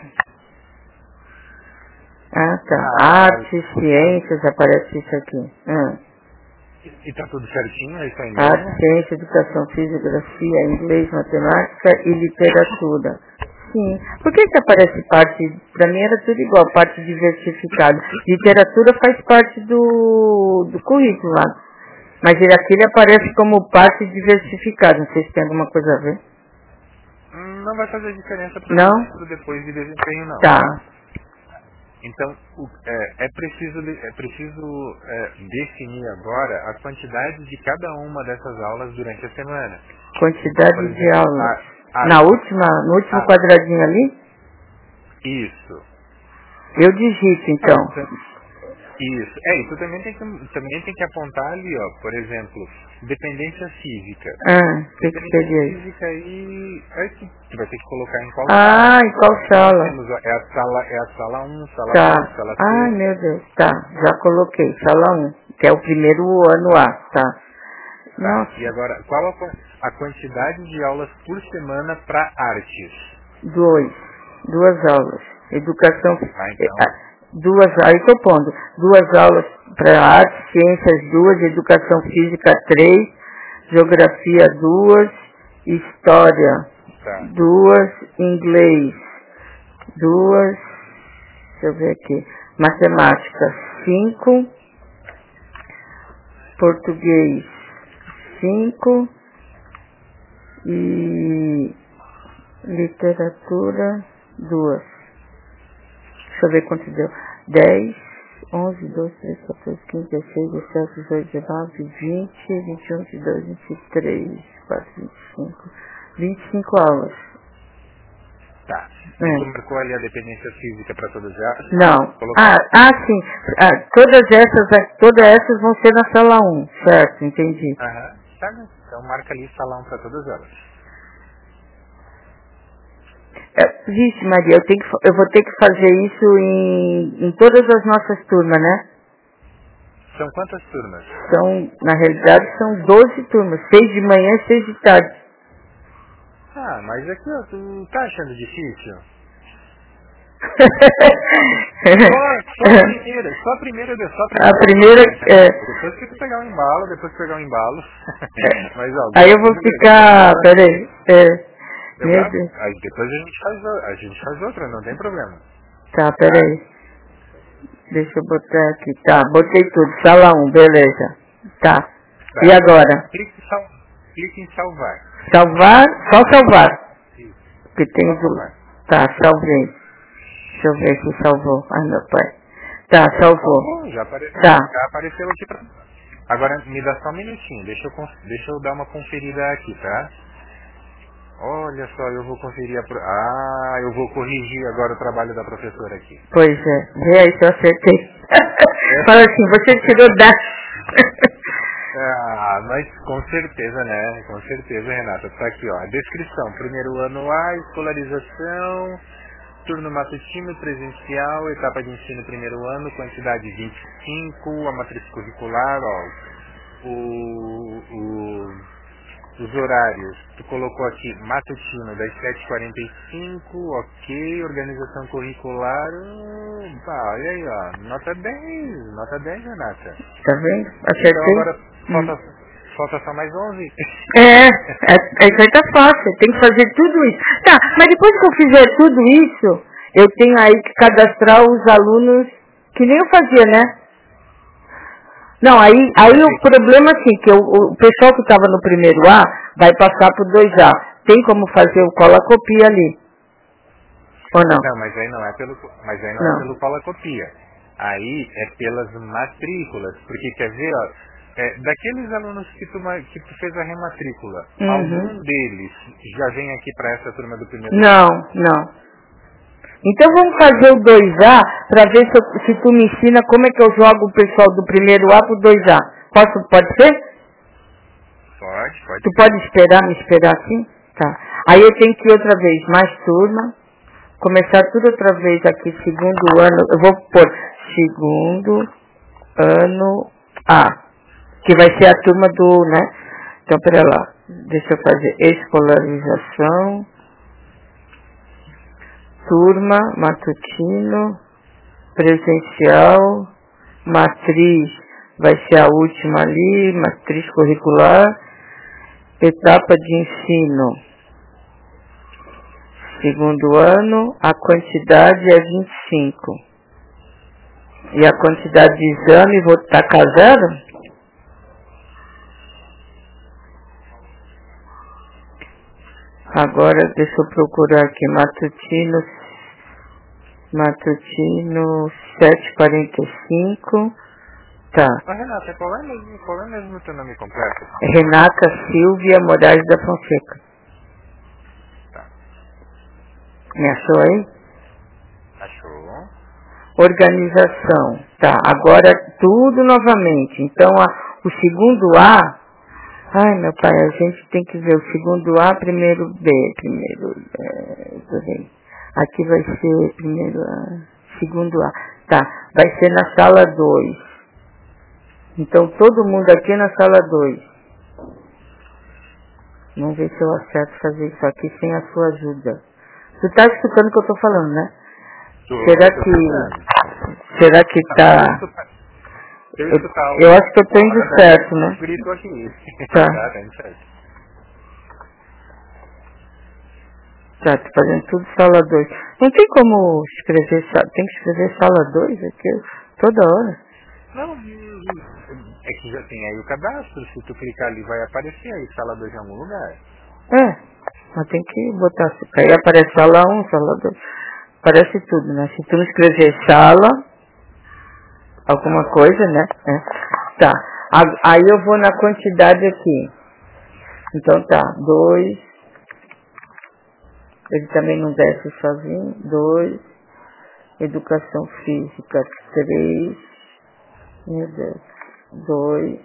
ah tá. Ah, Artes, ciências, aparece isso aqui. Ah. E, e tá tudo certinho, é isso aí Arte, mesmo? ciência, educação física, geografia, inglês, matemática e literatura. Sim. Por que que aparece parte, pra mim era tudo igual, parte diversificada. Literatura faz parte do, do currículo lá. Mas ele, aqui ele aparece como parte diversificada. Não sei se tem alguma coisa a ver. Hum, Não vai fazer diferença para Não? o depois de desempenho, não. Tá. Então, o- é, é preciso, de- é preciso é, definir agora a quantidade de cada uma dessas aulas durante a semana. Quantidade Por de exemplo, aulas. a- a- Na última, no último a- quadradinho ali, Isso. eu digito então. Ah, então- Isso. É, e tu também tem, que, também tem que apontar ali, ó, por exemplo, dependência física. Ah, o que que Dependência seria isso? física aí, é que tu vai ter que colocar em qual Ah, sala. em qual Nós sala? temos, ó, é a sala, é a sala um, sala Tá. dois, sala Ai, três. meu Deus. Tá, já coloquei. Sala um, que é o primeiro ano A, tá. Tá. Nossa, E agora, qual a, qua- a quantidade de aulas por semana para artes? dois. Duas aulas. Educação... Ah, então. eh, Duas, aí tô pondo. Duas aulas para arte, ciências, duas. Educação física, três. Geografia, duas. História, Tá. duas. Inglês, duas. Deixa eu ver aqui. Matemática, cinco. Português, cinco. E literatura, duas. Deixa eu ver quanto deu. dez, onze, doze, treze, quatorze, quinze, dezesseis, dezessete, dezoito, dezenove, vinte, vinte e um, vinte e dois, vinte e três, vinte e quatro, vinte e cinco. vinte e cinco aulas. Tá. É. E tu marcou ali a dependência física para todas elas? Não. Colocou. Ah, ah, sim. Ah, todas essas, todas essas vão ser na sala um, certo? Entendi. Aham. Tá, né? Então marca ali sala um para todas elas. É, vixe, Maria, eu, tenho que, fa- eu vou ter que fazer isso em, em todas as nossas turmas, né? São quantas turmas? São, na realidade, são doze turmas. Seis de manhã e seis de tarde. Ah, mas aqui, ó, tu tá achando difícil? Só, só a primeira, só a primeira, só a primeira. A primeira, é. Depois que tu pegar um embalo, depois que pegar um embalo. Mas, ó, Aí eu vou ficar, peraí, é, Eu meu gravo, Deus. aí depois a gente faz o- a gente faz outra, não tem problema. Tá, peraí. Deixa eu botar aqui, tá, botei tudo, sala um, beleza. Tá, Tá. e agora? Clique em, sal, clique em salvar. Salvar, só salvar. Isso. Que tem Só do... salvar. Tá, salvei. Deixa eu ver se salvou. Ai, meu pai. Tá, salvou. Bom, já, apare... Tá. já apareceu aqui pra. Agora me dá só um minutinho, deixa eu, deixa eu dar uma conferida aqui, tá? Olha só, eu vou conferir a... Pro... Ah, eu vou corrigir agora o trabalho da professora aqui. Pois é, vê aí se eu acertei. Fala assim, você tirou dez. Ah, mas com certeza, né? Com certeza, Renata. Tá aqui, ó. A descrição. Primeiro ano A, escolarização, turno matutino, presencial, etapa de ensino primeiro ano, quantidade vinte e cinco, a matriz curricular, ó. O, o, os horários. Tu colocou aqui matutino das sete e quarenta e cinco, ok. Organização curricular. Hum, tá, olha aí, ó. Nota dez. Nota dez, Renata. Tá vendo? Acertei. Então agora falta, hum. falta só mais onze. É, é, isso aí tá fácil. Tem que fazer tudo isso. Tá, mas depois que eu fizer tudo isso, eu tenho aí que cadastrar os alunos, que nem eu fazia, né? Não, aí, aí o problema é assim, que eu, o pessoal que estava no primeiro A vai passar para o dois A. Tem como fazer o cola-copia ali? Ou não? Não, mas aí não é pelo, mas aí não, não. é pelo cola-copia. Aí é pelas matrículas. Porque quer ver, ó, é, daqueles alunos que tu, que tu fez a rematrícula, uhum. algum deles já vem aqui para essa turma do primeiro Não, ano? Não. Então vamos fazer o dois A para ver se, eu, se tu me ensina como é que eu jogo o pessoal do primeiro A pro dois A. Posso, pode ser? Pode, pode. Tu pode esperar, me esperar aqui? Tá. Aí eu tenho que ir outra vez, mais turma. Começar tudo outra vez aqui, segundo ano. Eu vou pôr segundo ano A. Que vai ser a turma do, né? Então, pera lá. Deixa eu fazer escolarização. Turma, matutino, presencial, matriz, vai ser a última ali, matriz curricular, etapa de ensino, segundo ano, a quantidade é vinte e cinco. E a quantidade de exame, vou tacar zero? Agora, deixa eu procurar aqui, matutino, matutino sete e quarenta e cinco, tá. Mas Renata, qual é mesmo, qual é mesmo o teu nome completo? Renata Silvia Moraes da Fonseca. Tá. Me achou aí? Achou. Organização, tá. Agora tudo novamente. Então, a, o segundo A... Ai, meu pai, a gente tem que ver o segundo A, primeiro B, primeiro B. Aqui vai ser primeiro A, segundo A. Tá, vai ser na sala dois. Então, todo mundo aqui na sala dois. Vamos ver se eu acerto fazer isso aqui sem a sua ajuda. Tu tá escutando o que eu tô falando, né? Tô, será tô que... Será que tá... Eu, eu, eu acho que eu tô indo ah, certo, né? Grito aqui. Tá. Tá, tá indo certo. Tá, tô fazendo tudo sala dois. Não tem como escrever, tem que escrever sala dois aqui toda hora. Não, é que já tem aí o cadastro. Se tu clicar ali vai aparecer aí sala dois em algum lugar. É, mas tem que botar. Aí aparece sala um, sala dois. Aparece tudo, né? Se tu não escrever sala... Alguma coisa, né? É. Tá. Aí eu vou na quantidade aqui. Então tá. Dois. Ele também não desce sozinho. Dois. Educação física. Três. Meu Deus. Dois.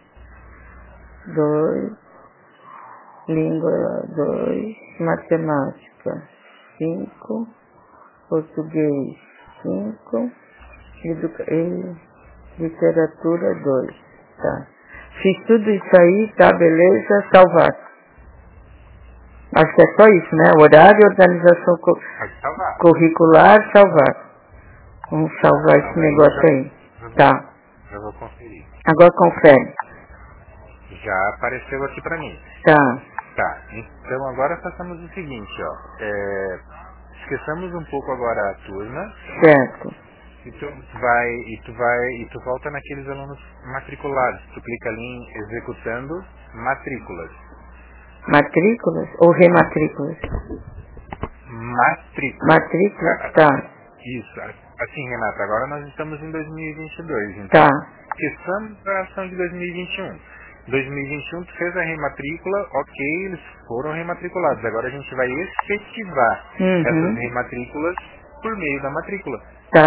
Dois. Língua. Dois. Matemática. Cinco. Português. Cinco. Educa... E literatura dois, tá. Fiz tudo isso aí, tá, beleza, salvar. Acho que é só isso, né? Horário, organização cu... curricular, salvar. Vamos salvar esse negócio aí. Tá. Eu vou conferir. Agora confere. Já apareceu aqui pra mim. Tá. Tá, então agora façamos o seguinte, ó. É... Esqueçamos um pouco agora a turma. Certo. E tu vai, e tu vai, e tu volta naqueles alunos matriculados. Tu clica ali em executando matrículas. Matrículas ou rematrículas? Matrículas. Matrículas, tá. Isso. assim, Renata, agora nós estamos em dois mil e vinte e dois, então, Tá. esqueçamos a ação de dois mil e vinte e um. dois mil e vinte e um tu fez a rematrícula, ok, eles foram rematriculados. Agora a gente vai efetivar Uhum. essas rematrículas por meio da matrícula. Tá.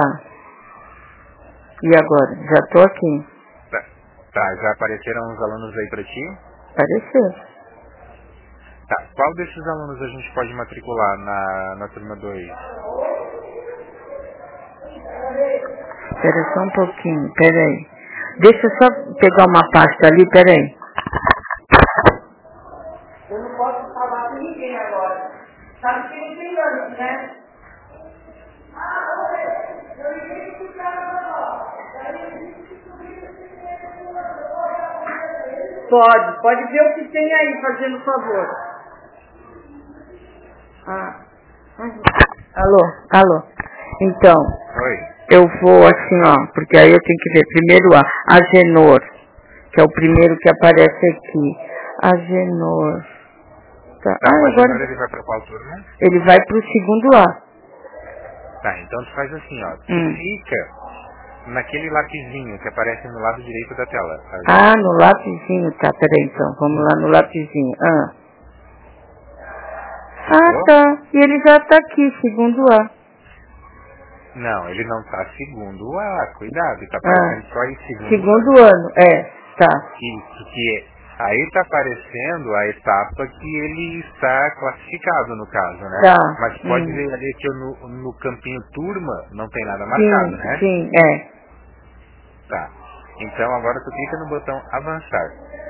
E agora? Já tô aqui. Tá, tá, já apareceram os alunos aí pra ti? Apareceu. Tá, qual desses alunos a gente pode matricular na, na turma dois? Espera só um pouquinho, pera aí. Deixa eu só pegar uma pasta ali, pera aí. Eu não posso falar com ninguém agora. Sabe que não tem anos, né? Pode, pode ver o que tem aí, fazendo favor. Ah. Alô, alô. Então, Oi. eu vou assim, ó, porque aí eu tenho que ver primeiro a Agenor, que é o primeiro que aparece aqui. Agenor. Tá. Tá, Ah, o agora Agenor, ele vai pra qual turma? ele vai pro segundo A. Tá, então tu faz assim, ó, tu Hum. clica naquele lapisinho que aparece no lado direito da tela. Tá vendo? Ah, no lapisinho, tá, peraí então, vamos lá no lapisinho. Ah, ah Alô? tá, e ele já tá aqui, segundo A. Não, ele não tá segundo A, cuidado, tá Ah, aparecendo só em segundo, segundo ano, é, tá. Que, que é, aí tá aparecendo a etapa que ele está classificado, no caso, né? Tá, Mas pode hum. ver ali que eu no, no campinho turma não tem nada marcado, Sim, né? sim, é, Tá. Então agora tu clica no botão avançar.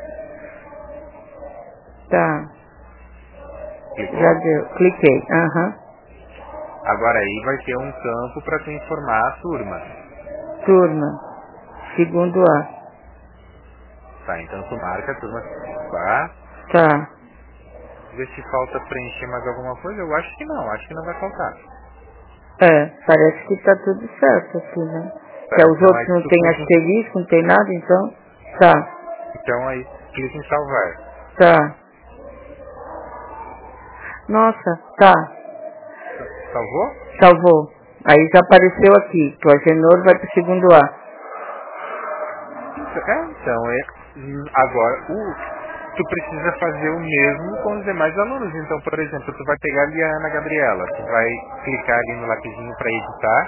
tá, Clicou? já deu, cliquei, aham, Agora aí vai ter um campo para tu informar a turma. turma, segundo A, Tá, então tu marca a turma. Tá. tá, Ver se falta preencher mais alguma coisa. Eu acho que não, acho que não vai faltar. é, parece que tá tudo certo aqui, né? Tá, Que os então outros aí não tu tem clica em, asterisco, não tem nada, então, tá, então aí clica em salvar. tá, nossa, tá. Salvou? Salvou. Aí já apareceu aqui, que o Agenor vai pro segundo A. É, então é. hum, Agora, o, tu precisa fazer o mesmo com os demais alunos. Então, por exemplo, tu vai pegar ali a Ana Gabriela, tu vai clicar ali no lapisinho para editar,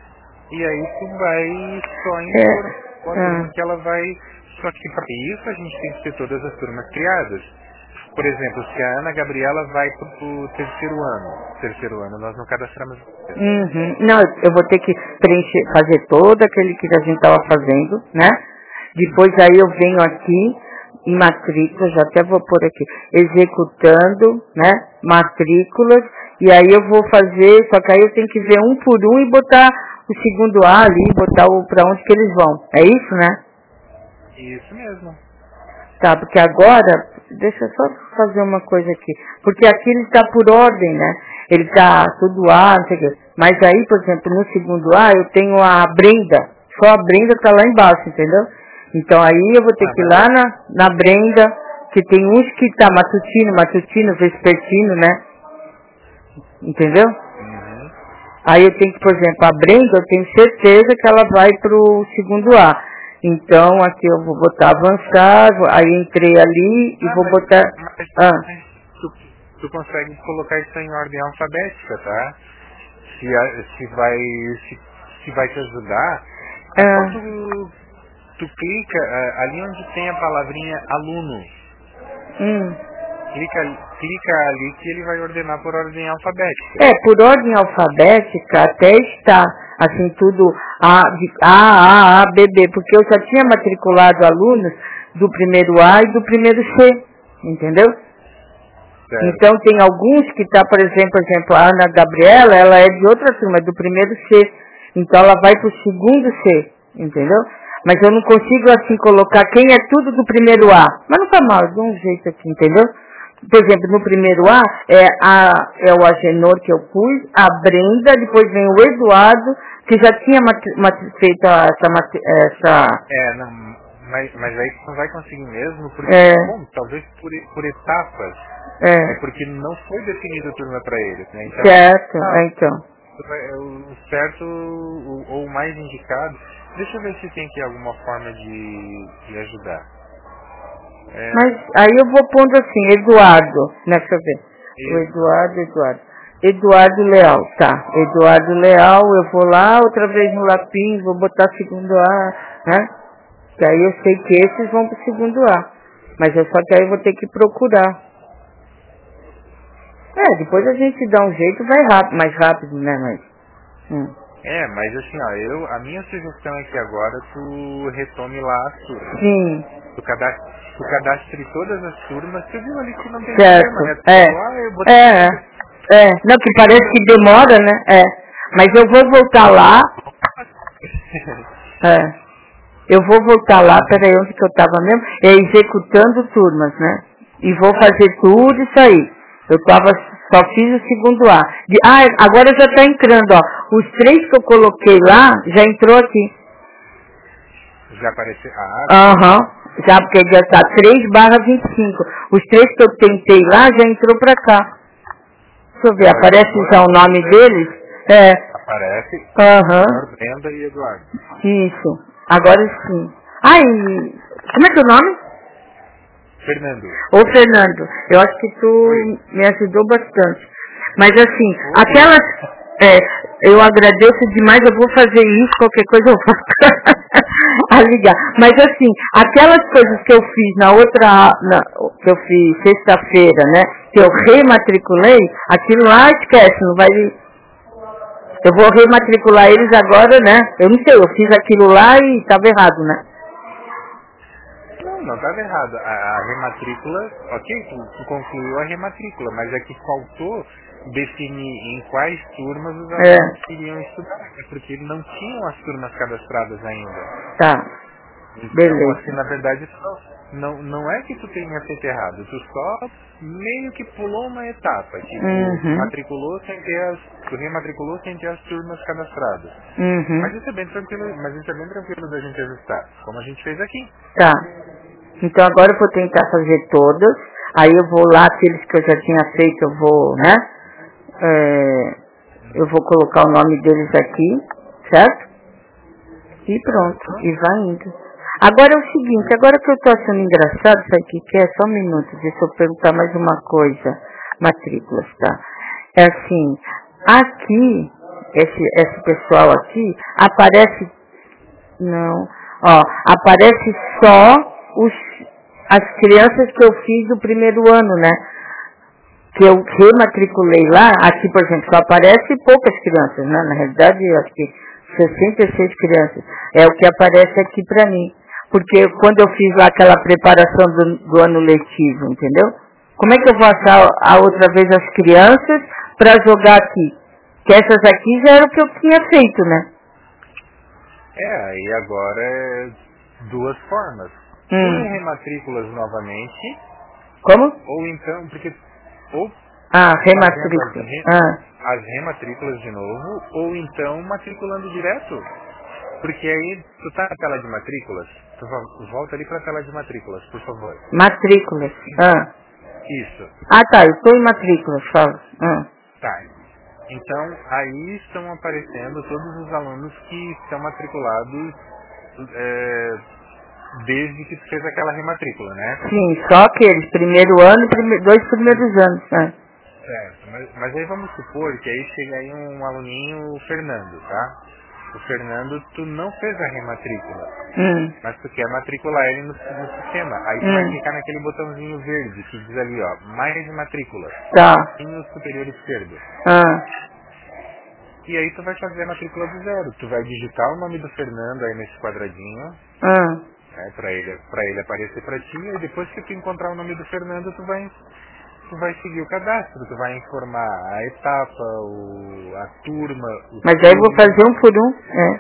e aí tu vai só informar É. a turma Ah. que ela vai. Só que para isso a gente tem que ter todas as turmas criadas. Por exemplo, se a Ana Gabriela vai pro terceiro ano, terceiro ano nós não cadastramos. Uhum. Não, eu vou ter que preencher, fazer todo aquele que a gente estava fazendo, né? Depois aí eu venho aqui em matrículas, já até vou pôr aqui, executando, né? Matrículas, e aí eu vou fazer, só que aí eu tenho que ver um por um e botar o segundo A ali, botar o para onde que eles vão. É isso, né? Isso mesmo. Tá, porque agora, deixa eu só fazer uma coisa aqui, porque aqui ele está por ordem, né? Ele está tudo A, não sei o quê. Mas aí, por exemplo, no segundo A eu tenho a Brenda, só a Brenda está lá embaixo, entendeu? Então aí eu vou ter que ir lá na, na Brenda, que tem uns que tá matutino, matutino, vespertino, né? Entendeu? Uhum. Aí eu tenho que, por exemplo, a Brenda, eu tenho certeza que ela vai pro segundo A. Então, aqui eu vou botar avançar, aí entrei ali e Ah, vou mas, botar... mas, Ah, mas tu, tu consegue colocar isso em ordem alfabética, tá? Se, a- se, vai, se, se vai te ajudar, é só ah, tu, tu clica ah, ali onde tem a palavrinha aluno. hum. Clica, clica ali que ele vai ordenar por ordem alfabética. É, por ordem alfabética até está, assim, tudo A, de A, A, A, B, B, porque eu já tinha matriculado alunos do primeiro A e do primeiro C, entendeu? Certo. Então tem alguns que tá, por exemplo, por exemplo, a Ana Gabriela, ela é de outra turma, do primeiro C. Então ela vai pro segundo C, entendeu? Mas eu não consigo assim colocar quem é tudo do primeiro A. Mas não tá mal, eu dou um jeito aqui, entendeu? Por exemplo, no primeiro A é, a, é o Agenor que eu pus, a Brenda, depois vem o Eduardo, que já tinha matri, matri, feito essa, matri, essa... É, não, mas, mas aí tu não vai conseguir mesmo, porque, É, bom, talvez por, por etapas, é, é porque não foi definido turma para eles, né? Então, certo, ah, é, então. o certo o, ou o mais indicado. Deixa eu ver se tem aqui alguma forma de, de ajudar. É... Mas aí eu vou pondo assim, Eduardo, né, deixa eu ver. Isso. O Eduardo, Eduardo. Eduardo Leal, tá. Eduardo Leal, eu vou lá, outra vez no lapinho, vou botar segundo A, né? Que aí eu sei que esses vão pro segundo A. Mas eu só que aí eu vou ter que procurar. É, depois a gente dá um jeito, vai rápido, mais rápido, né, mas... Hum. É, mas assim, ó, eu, a minha sugestão é que agora tu retome lá as turmas. Sim. Tu cadastre, tu cadastre todas as turmas, tu viu ali que não tem certo. problema, né? Tu É. falou, ah, eu botei É, é, é. Não, que parece que demora, né? É. Mas eu vou voltar lá. É. Eu vou voltar lá, peraí, onde que eu tava mesmo? É executando turmas, né? E vou fazer tudo isso aí. Eu tava, só fiz o segundo A. De, ah, agora já tá entrando, ó. Os três que eu coloquei lá, já entrou aqui. Já apareceu? Ah, aham. Uhum. Já, porque já tá três barra vinte e cinco. Os três que eu tentei lá, já entrou pra cá. Deixa eu ver, Agora, aparece agora, já o nome deles? É. Aparece. Aham. Uhum. Brenda e Eduardo. Isso. Agora sim. Ai, como é que é o nome? Fernando. Ô Fernando, eu acho que tu Oi. me ajudou bastante. Mas assim, Oi. aquelas... É, eu agradeço demais, eu vou fazer isso, qualquer coisa eu vou a ligar. Mas assim, aquelas coisas que eu fiz na outra, na, que eu fiz sexta-feira, né, que eu rematriculei, aquilo lá esquece, não vai... Eu vou rematricular eles agora, né, eu não sei, eu fiz aquilo lá e estava errado, né. Não, não estava errado. A, a rematrícula, ok, tu, tu concluiu a rematrícula, mas é que faltou definir em quais turmas os alunos é. iriam estudar, porque não tinham as turmas cadastradas ainda. Tá. Então, beleza. assim, na verdade, não, não é que tu tenha feito errado, tu só meio que pulou uma etapa, tipo, uhum. matriculou sem ter as, tu rematriculou sem ter as turmas cadastradas. Uhum. Mas isso é bem tranquilo, mas isso é bem tranquilo da gente ajustar, como a gente fez aqui. Tá. Então agora eu vou tentar fazer todas, aí eu vou lá, aqueles que eu já tinha feito, eu vou, né? É, eu vou colocar o nome deles aqui, certo? E pronto, e vai indo. Agora é o seguinte, agora que eu tô achando engraçado, sabe o que que é? Só um minuto, deixa eu perguntar mais uma coisa. Matrículas, tá? É assim, aqui, esse, esse pessoal aqui, aparece, não, ó, aparece só os, as crianças que eu fiz do primeiro ano, né? Que eu rematriculei lá, aqui, por exemplo, só aparece poucas crianças, né? Na realidade, eu acho que sessenta e seis crianças. É o que aparece aqui pra mim. Porque quando eu fiz lá aquela preparação do, do ano letivo, entendeu? Como é que eu vou achar a outra vez as crianças para jogar aqui? Que essas aqui já era o que eu tinha feito, né? É, aí agora é duas formas. Hum. Ou rematrículas novamente. Como? Ou então, porque... Ou ah, rematrícula. As, re, ah. as rematrículas de novo, ou então matriculando direto. Porque aí, tu tá na tela de matrículas, tu volta ali pra tela de matrículas, por favor. Matrículas, ah. Isso. Ah, tá, eu tô em matrículas, fala. Ah. Tá. Então, aí estão aparecendo todos os alunos que estão matriculados é, desde que tu fez aquela rematrícula, né? Sim, só aqueles, primeiro ano e prime, dois primeiros anos, né? Certo, mas, mas aí vamos supor que aí chega aí um aluninho, o Fernando, tá? O Fernando, tu não fez a rematrícula, hum. mas tu quer matricular ele no, no sistema. Aí tu hum. vai clicar naquele botãozinho verde que diz ali, ó, mais matrícula. Tá. No superior esquerdo. Ah. E aí tu vai fazer a matrícula do zero. Tu vai digitar o nome do Fernando aí nesse quadradinho. Ah. Né, pra ele, pra ele aparecer pra ti. E depois que tu encontrar o nome do Fernando, tu vai... tu vai seguir o cadastro, tu vai informar a etapa, o, a turma... O Mas aí eu vou fazer um por um, é?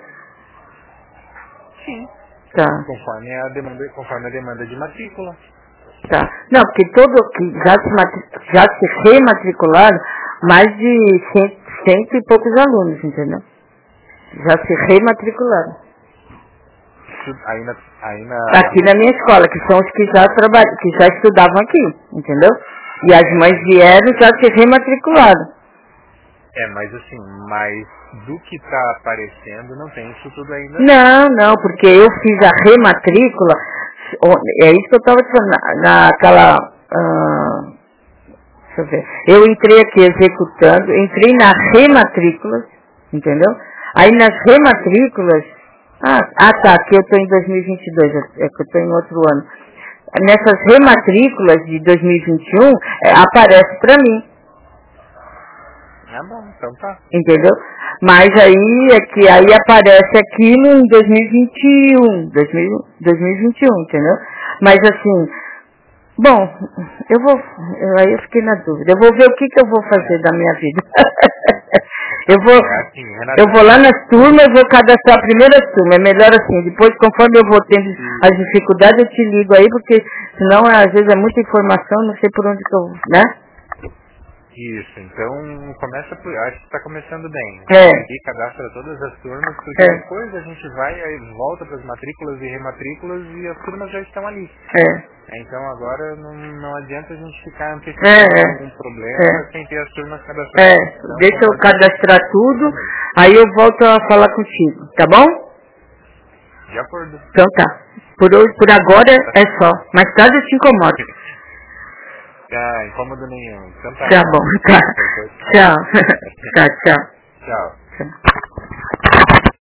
Sim. Tá. Conforme a demanda, conforme a demanda de matrícula. Tá. Não, porque todo que já se, matri, já se rematricularam mais de cento, cento e poucos alunos, entendeu? Já se rematricularam. Aí na, aí na... Aqui na minha escola, que são os que já trabalham, que já estudavam aqui, entendeu? E as mães vieram e já se rematricularam. É, mas assim, mas do que está aparecendo não tem isso tudo ainda. Não, não, porque eu fiz a rematrícula, é isso que eu estava te falando, na, naquela... Uh, deixa eu ver. Eu entrei aqui executando, entrei na rematrícula, entendeu? Aí nas rematrículas, ah, ah tá, aqui eu estou em dois mil e vinte e dois, é que eu estou em outro ano. Nessas rematrículas de dois mil e vinte e um, é, aparece para mim. Ah, bom, então tá. Entendeu? Mas aí é que aí aparece aquilo em dois mil e vinte e um, dois mil, dois mil e vinte e um, entendeu? Mas assim, bom, eu vou, eu, aí eu fiquei na dúvida, eu vou ver o que que eu vou fazer da minha vida. eu vou, eu vou lá nas turmas, eu vou cadastrar a primeira turma, é melhor assim, depois conforme eu vou tendo as dificuldades eu te ligo aí, porque senão às vezes é muita informação, não sei por onde que eu, né? Isso, então começa por. Acho que está começando bem. É. E cadastra todas as turmas, porque é. depois a gente vai e volta para as matrículas e rematrículas e as turmas já estão ali. É. Então agora não, não adianta a gente ficar antecipando é, algum problema é. sem ter as turmas cadastradas. É, então, deixa eu cadastrar tudo, aí eu volto a falar contigo, tá bom? De acordo. Então tá. Por, hoje, por agora é só. Mais tarde eu te incomodo. Ah, incômodo nenhum. Então tá. Tá bom, tá. Tchau. Tchau, tchau. Tchau. Tchau.